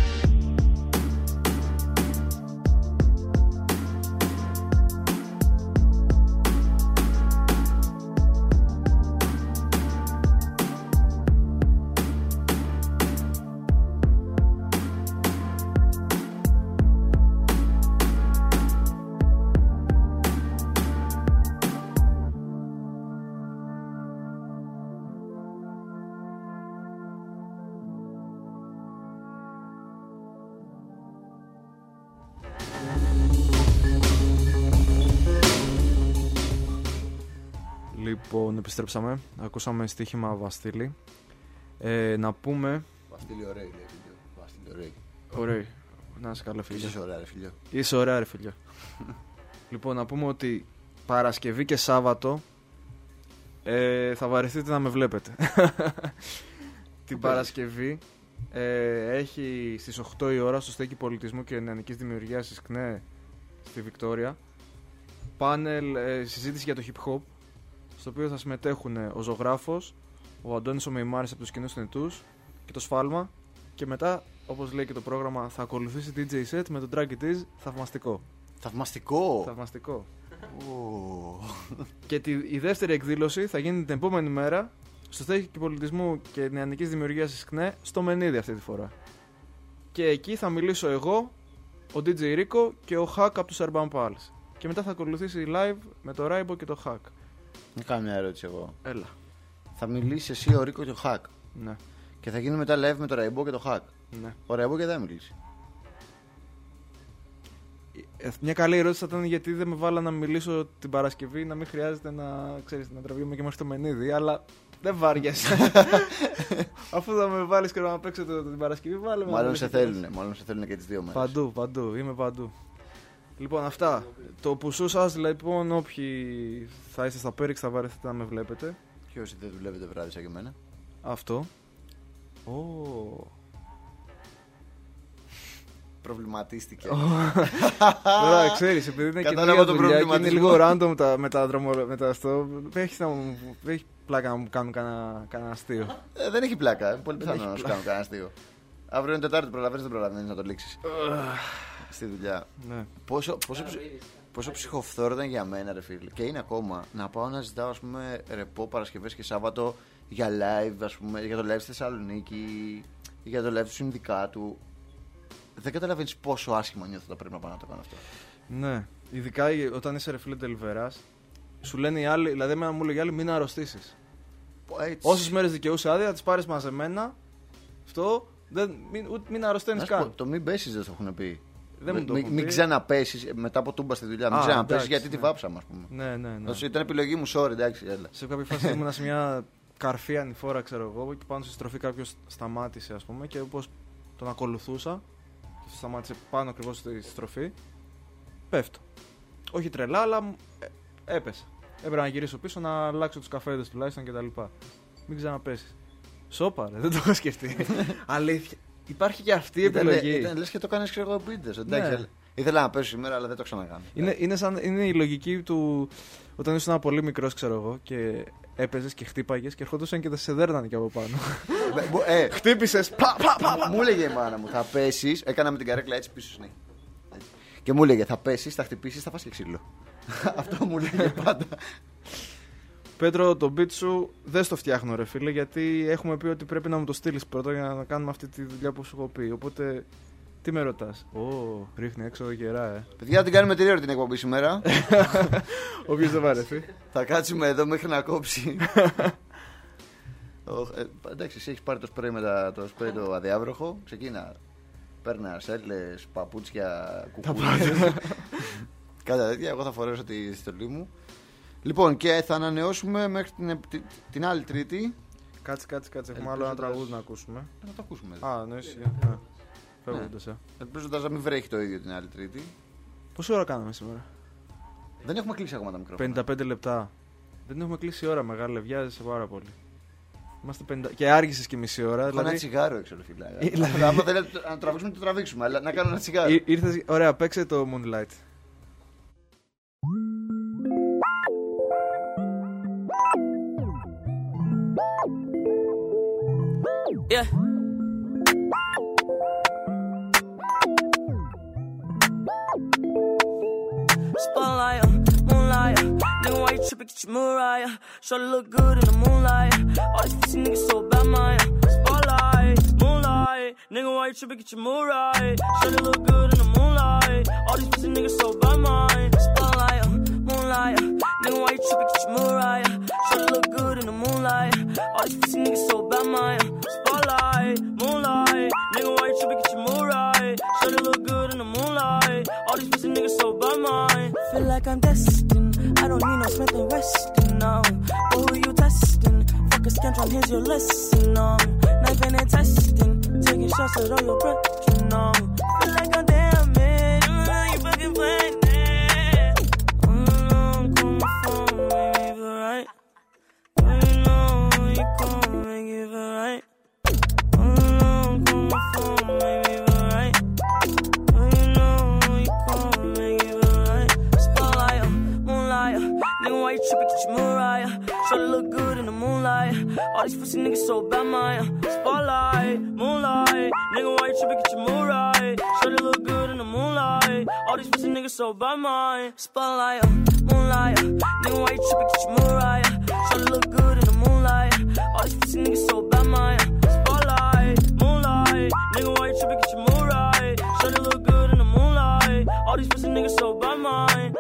Λοιπόν, επιστρέψαμε. Ακούσαμε στοίχημα Βαστήλη. Να πούμε. Βαστήλη, ωραία, λέει. Βαστήλη, ωραία. Ωραία. Να είσαι καλά, φίλε. Είσαι ωραία, ρε φίλε. Είσαι ωραία, ρε φίλε. Λοιπόν, να πούμε ότι Παρασκευή και Σάββατο θα βαρεθείτε να με βλέπετε. Την Παρασκευή έχει στις 8 η ώρα στο Στέκι Πολιτισμού και Νεανικής Δημιουργίας της ΚΝΕ στη Βικτόρια πάνελ συζήτηση για το hip hop, στο οποίο θα συμμετέχουν ο Ζωγράφος, ο Αντώνης ο Μεϊμάρης από τους Κοινούς Θνητούς και το Σφάλμα, και μετά, όπως λέει και το πρόγραμμα, θα ακολουθήσει DJ set με τον Drag It Is. Θαυμαστικό. Θαυμαστικό. Και η δεύτερη εκδήλωση θα γίνει την επόμενη μέρα στο Στέκι Πολιτισμού και Νεανικής Δημιουργίας της ΚΝΕ στο Μενίδη αυτή τη φορά. Και εκεί θα μιλήσω εγώ, ο DJ Rico και ο Hack από τους Urban Pals. Και μετά θα ακολουθήσει live με το Raibo και το Hack. Να κάνω μια ερώτηση εγώ. Έλα. Θα μιλήσει εσύ, ο Ρίκο και ο Hack. Ναι. Και θα γίνει μετά live με το Raibo και το Hack. Ναι. Ο Raibo και δεν θα μιλήσει. Μια καλή ερώτηση θα ήταν γιατί δεν με βάλα να μιλήσω την Παρασκευή, να μην χρειάζεται να τραβιούμε και μέχρι το Μενίδη, αλλά δεν βάριεσαι. Αφού θα με βάλεις και να παίξω την Παρασκευή, βάλε με. Μάλλον σε θέλουν και τις δύο μέρες. Παντού, είμαι παντού. Λοιπόν, αυτά. Το πουσού σας, λοιπόν, όποιοι θα είστε στα Πέριξ θα βαρεθείτε να με βλέπετε. Και όσοι δεν δουλεύετε βράδυ σαν και εμένα. Αυτό. Προβληματίστηκε. Τώρα ξέρεις, επειδή είναι καινούργια δουλειά και είναι λίγο random με τα αυτό, έχει πλάκα να μου κάνουν κανένα αστείο. Δεν έχει πλάκα, πολύ πιθανό να σου κάνουν κανένα αστείο. Αύριο είναι Τετάρτη, προλαβαίνεις, δεν προλαβαίνεις να το λήξεις στη δουλειά. Ναι. Πόσο ψυχοφθόρο ήταν για μένα, ρε φίλε. Και είναι ακόμα να πάω να ζητάω, ας πούμε, ρεπό Παρασκευές και Σάββατο για live, ας πούμε, για το live στη Θεσσαλονίκη, για το live του συνδικάτου. Δεν καταλαβαίνεις πόσο άσχημα νιώθω όταν πρέπει να πάω να το κάνω αυτό. Ναι, ειδικά όταν είσαι ρε φίλε τελιβεράς, σου λένε οι άλλοι, δηλαδή εμένα μου λέει οι άλλοι μην αρρωστήσεις. Όσες μέρες δικαιούσε άδεια, τις πάρεις μαζεμένα. Αυτό, μην αρρωσταίνεις καν. Το μην πέσεις δεν το έχουν πει. Μην ξαναπέσεις μετά από τούμπα στη δουλειά. Μην ξαναπέσεις γιατί τη βάψαμε, ας πούμε. Ναι. Ήταν επιλογή μου, sorry, εντάξει, έλα. Σε κάποια φάση ήμουν σε μια καρφή ανηφόρα, ξέρω εγώ, και πάνω στη στροφή κάποιος σταμάτησε, ας πούμε, και όπως τον ακολουθούσα, και σταμάτησε πάνω ακριβώς στη στροφή, πέφτω. Όχι τρελά, αλλά έπεσα. Έπρεπε να γυρίσω πίσω, να αλλάξω τους καφέδες τουλάχιστον κτλ. Μην ξαναπέσεις. Σόπα, δεν το έχω σκεφτεί. Αλήθεια. Υπάρχει και αυτή η επιλογή. Ήταν λες και το κάνεις ξεργοπίτες. Ναι. Ήθελα να πέσω σήμερα, αλλά δεν το ξανακάνω. Είναι η λογική του όταν ήσουν πολύ μικρός, ξέρω εγώ, και έπαιζες και χτύπαγες και ερχόντουσαν και σε δέρνανε και από πάνω. Χτύπησες. Μου έλεγε η μάνα μου, θα πέσεις. Έκανα με την καρέκλα έτσι πίσω συνέχεια. Και μου έλεγε, θα πέσεις, θα χτυπήσεις, θα φας και ξύλο. Αυτό μου λέγε πάντα. Πέτρο, το beat σου δεν στο φτιάχνω, ρε φίλε, γιατί έχουμε πει ότι πρέπει να μου το στείλεις πρώτα για να κάνουμε αυτή τη δουλειά που σου έχω πει. Οπότε, τι με ρωτάς? Ρίχνει έξω γερά, Παιδιά, την κάνουμε τελείωρα την εκπομπή σήμερα. Όποιος δεν βαρεθεί. Θα κάτσουμε εδώ μέχρι να κόψει. Εντάξει, εσύ έχεις πάρει το σπρέι με το σπρέι το αδιάβροχο. Ξεκίνα. Παίρνα αρσέλες, παπούτσια, κουκούλες. Κάτι τέτοια. Εγώ θα φορέσω τη στολή μου. Λοιπόν, και θα ανανεώσουμε μέχρι την άλλη Τρίτη. Κάτσε. Έχουμε άλλο ένα τραγούδι να ακούσουμε. Να το ακούσουμε. Εννοείς. Φεύγοντας. Ελπίζοντας να μην βρέχει το ίδιο την άλλη Τρίτη. Πόση ώρα κάναμε σήμερα? Δεν έχουμε κλείσει ακόμα τα μικρόφωνα. 55 λεπτά. Δεν έχουμε κλείσει ώρα, μεγάλε. Βιάζεσαι πάρα πολύ. Είμαστε 50... Και άργησες και μισή ώρα. Έχω ένα τσιγάρο έξω, φίλε. Αν θέλετε να το τραβήξουμε, το τραβήξουμε. Αλλά να κάνω ένα τσιγάρο. Ωραία, παίξε το Moonlight. Yeah. Spotlight, moonlight. Nigga, why you trippin'? Get your Mariah. Shorty look good in the moonlight. All these pussy niggas so bad, Maya. Spotlight, moonlight. Nigga, why you trippin'? Get your Mariah. Shorty look good in the moonlight. All these pussy niggas so bad, Maya. Spotlight, moonlight. Nigga, why you trippin'? Get your Mariah. Shorty look good in the moonlight. All these pussy niggas so bad, Maya. Spotlight, moonlight. Nigga, why you trippin'? Get your Mariah. Shorty look good in the moonlight. All these pussy niggas so bad, Maya. Feel like I'm destined. I don't need no Smith and Weston now. But who you testing? Fuck a scantron, here's your lesson. Knifing and testing, taking shots at all your breath. Feel like I'm damaged. You fucking playing it. I'm coming from, make me feel right. You know you come make it feel right. I'm coming from, make me feel right. You know you come make it feel right. Spotlight, moonlight. Nigga, why you trippin'? Get your Mariah. Shorty look good in the moonlight. All these pussy niggas so bad, Maya. Spotlight, moonlight. Nigga, why you trippin'? Get your Mariah. Shorty look good in the moonlight. All these pussy niggas so bad, Maya. Spotlight, moonlight. Nigga, why you trippin'? Get your Mariah. Shorty look good in the moonlight. All these pussy niggas so bad, Maya. Spotlight, moonlight. Nigga, why you trippin'? Get your Mariah. Shorty look good in the moonlight. All these pussy niggas so bad, Maya.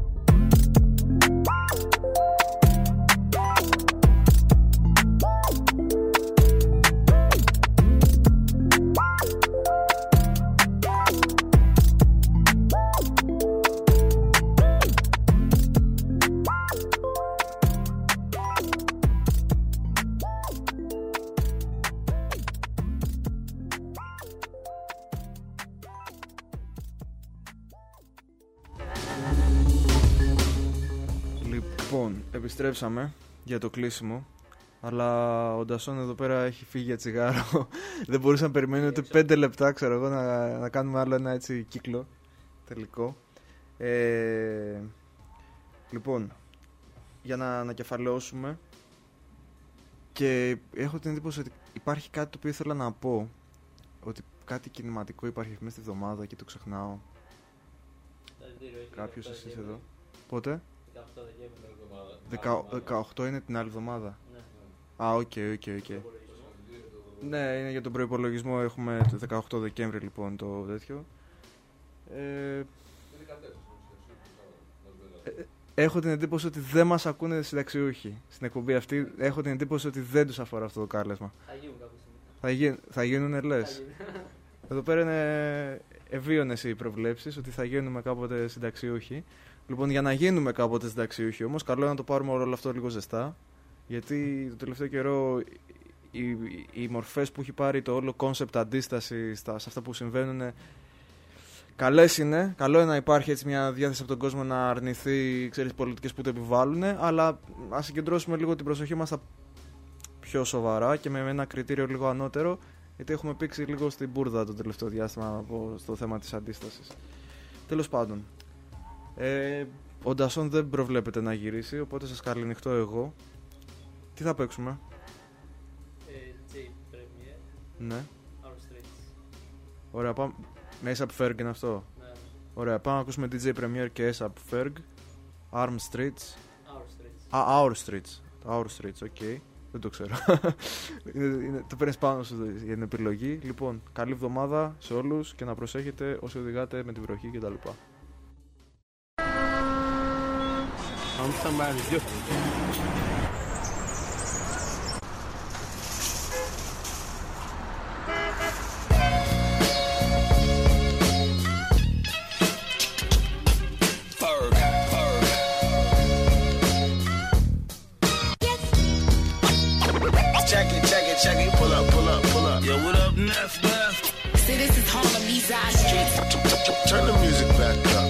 Λοιπόν, επιστρέψαμε για το κλείσιμο. Αλλά ο Ντασόν εδώ πέρα έχει φύγει για τσιγάρο. Δεν μπορούσα να περιμένω ούτε 5 λεπτά, ξέρω εγώ, να κάνουμε άλλο ένα έτσι κύκλο τελικό. Λοιπόν, για να ανακεφαλαιώσουμε, και έχω την εντύπωση ότι υπάρχει κάτι το οποίο ήθελα να πω, ότι κάτι κινηματικό υπάρχει μέσα στη εβδομάδα και το ξεχνάω. Κάποιος εσείς εδώ. Πότε? 18 είναι την άλλη εβδομάδα. Α, οκ. Ναι, είναι για τον προϋπολογισμό. Έχουμε το 18 Δεκέμβρη λοιπόν το τέτοιο. Έχω την εντύπωση ότι δεν μας ακούνε συνταξιούχοι στην εκπομπή αυτή. Έχω την εντύπωση ότι δεν τους αφορά αυτό το κάλεσμα. Θα γίνουνε, λες. Εδώ πέρα είναι ευίωνες οι προβλέψεις ότι θα γίνουμε κάποτε συνταξιούχοι. Λοιπόν, για να γίνουμε κάποτε συνταξιούχοι όμως, καλό είναι να το πάρουμε όλο αυτό λίγο ζεστά. Γιατί το τελευταίο καιρό οι μορφές που έχει πάρει το όλο κόνσεπτ αντίσταση σε αυτά που συμβαίνουν καλές είναι. Καλό είναι να υπάρχει έτσι μια διάθεση από τον κόσμο να αρνηθεί, ξέρεις, πολιτικές που το επιβάλλουν, αλλά ας συγκεντρώσουμε λίγο την προσοχή μας στα πιο σοβαρά και με ένα κριτήριο λίγο ανώτερο, γιατί έχουμε πήξει λίγο στην μπουρδα το τελευταίο διάστημα στο θέμα της αντίστασης. Τέλος πάντων, ο Ντασόν δεν προβλέπεται να γυρίσει, οπότε σας καληνυχτώ εγώ. Τι θα παίξουμε? DJ Premier. Ναι. Our Streets. Ωραία, πάμε. Με A$AP Ferg είναι αυτό. Ναι. Ωραία, πάμε να ακούσουμε DJ Premier και A$AP Ferg. Arm Streets. Our Streets. Our Streets. Our Streets, ok. Δεν το ξέρω. Το παίρνεις πάνω σου για την επιλογή. Λοιπόν, καλή εβδομάδα σε όλους και να προσέχετε όσοι οδηγάτε με τη βροχή κτλ. I'm somebody's different. Neff, Neff. See, this is Harlem, these eye streets. Turn the music back up.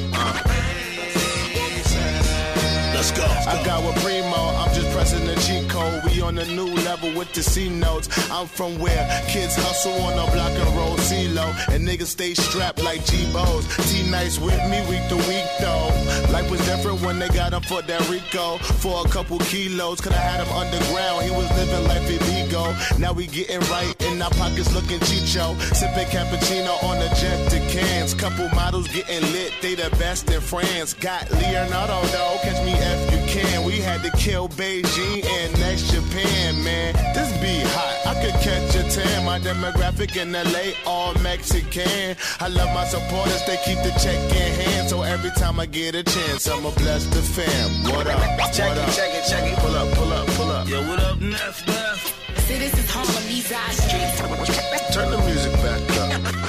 Let's go. I got with Primo, I'm just pressing the cheat code. We on a new level with the C notes. I'm from where kids hustle on the block and roll CeeLo, and niggas stay strapped like G-Bo's. T-Nice with me week to week though. Life was different when they got him for that Rico. For a couple kilos, could I had him underground. He was living life illegal. Now we getting right in our pockets looking chicho. Sipping cappuccino on the jet to Cannes. Couple models getting lit, they the best in France. Got Leonardo though, catch me if you can. We had to kill Beijing and next Japan, man. This be hot, I could catch a tan. My demographic in LA, all Mexican. I love my supporters, they keep the check in hand. So every time I get a chance, I'ma bless the fam. What up? Check it, check it, check it. Pull up, pull up, pull up. Yo, what up, Neff, Neff? See, this is Harlem, these eye streets. Turn the music back up.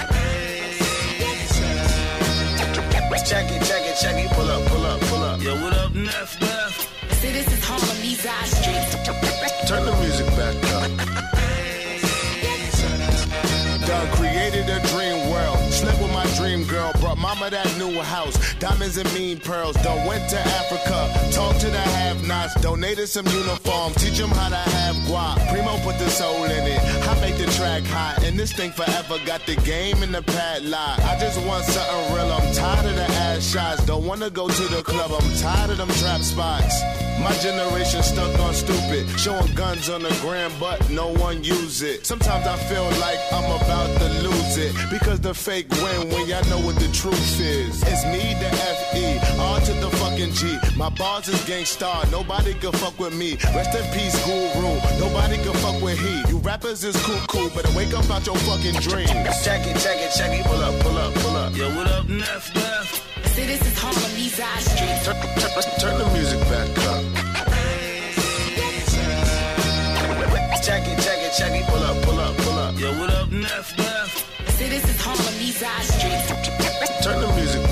Check it, check it, check it. Pull up, pull up, pull up. Yo, what up, Neff, Neff? See, this is Harlem, these eye streets. Turn the music back up. Done created a dream world. Slept with my dream girl. Brought mama that new house. Diamonds and mean pearls. Done went to Africa. Talked to the have-nots. Donated some uniforms. Teach them how to have guap. Primo put the soul in it. I make the track hot. And this thing forever got the game in the padlock. I just want something real. I'm tired of the ass shots. Don't wanna go to the club. I'm tired of them trap spots. My generation stuck on stupid. Showing guns on the gram, but no one use it. Sometimes I feel like I'm about to lose it. Because the fake win when y'all know what the truth is. It's me, the F.E., R to the fucking G. My bars is gangstar, nobody can fuck with me. Rest in peace, Guru, nobody can fuck with he. You rappers is cool, better wake up out your fucking dreams. Check it, check it, check it. Pull up, pull up, pull up. Yo, what up, Neff, Neff? See, this is Harlem, these eye streets. Turn the music back up. Check it, check it, check it. Pull up, pull up, pull up. Yo, what up, Neff, Neff? See, this is Harlem, these eye streets. Turn the music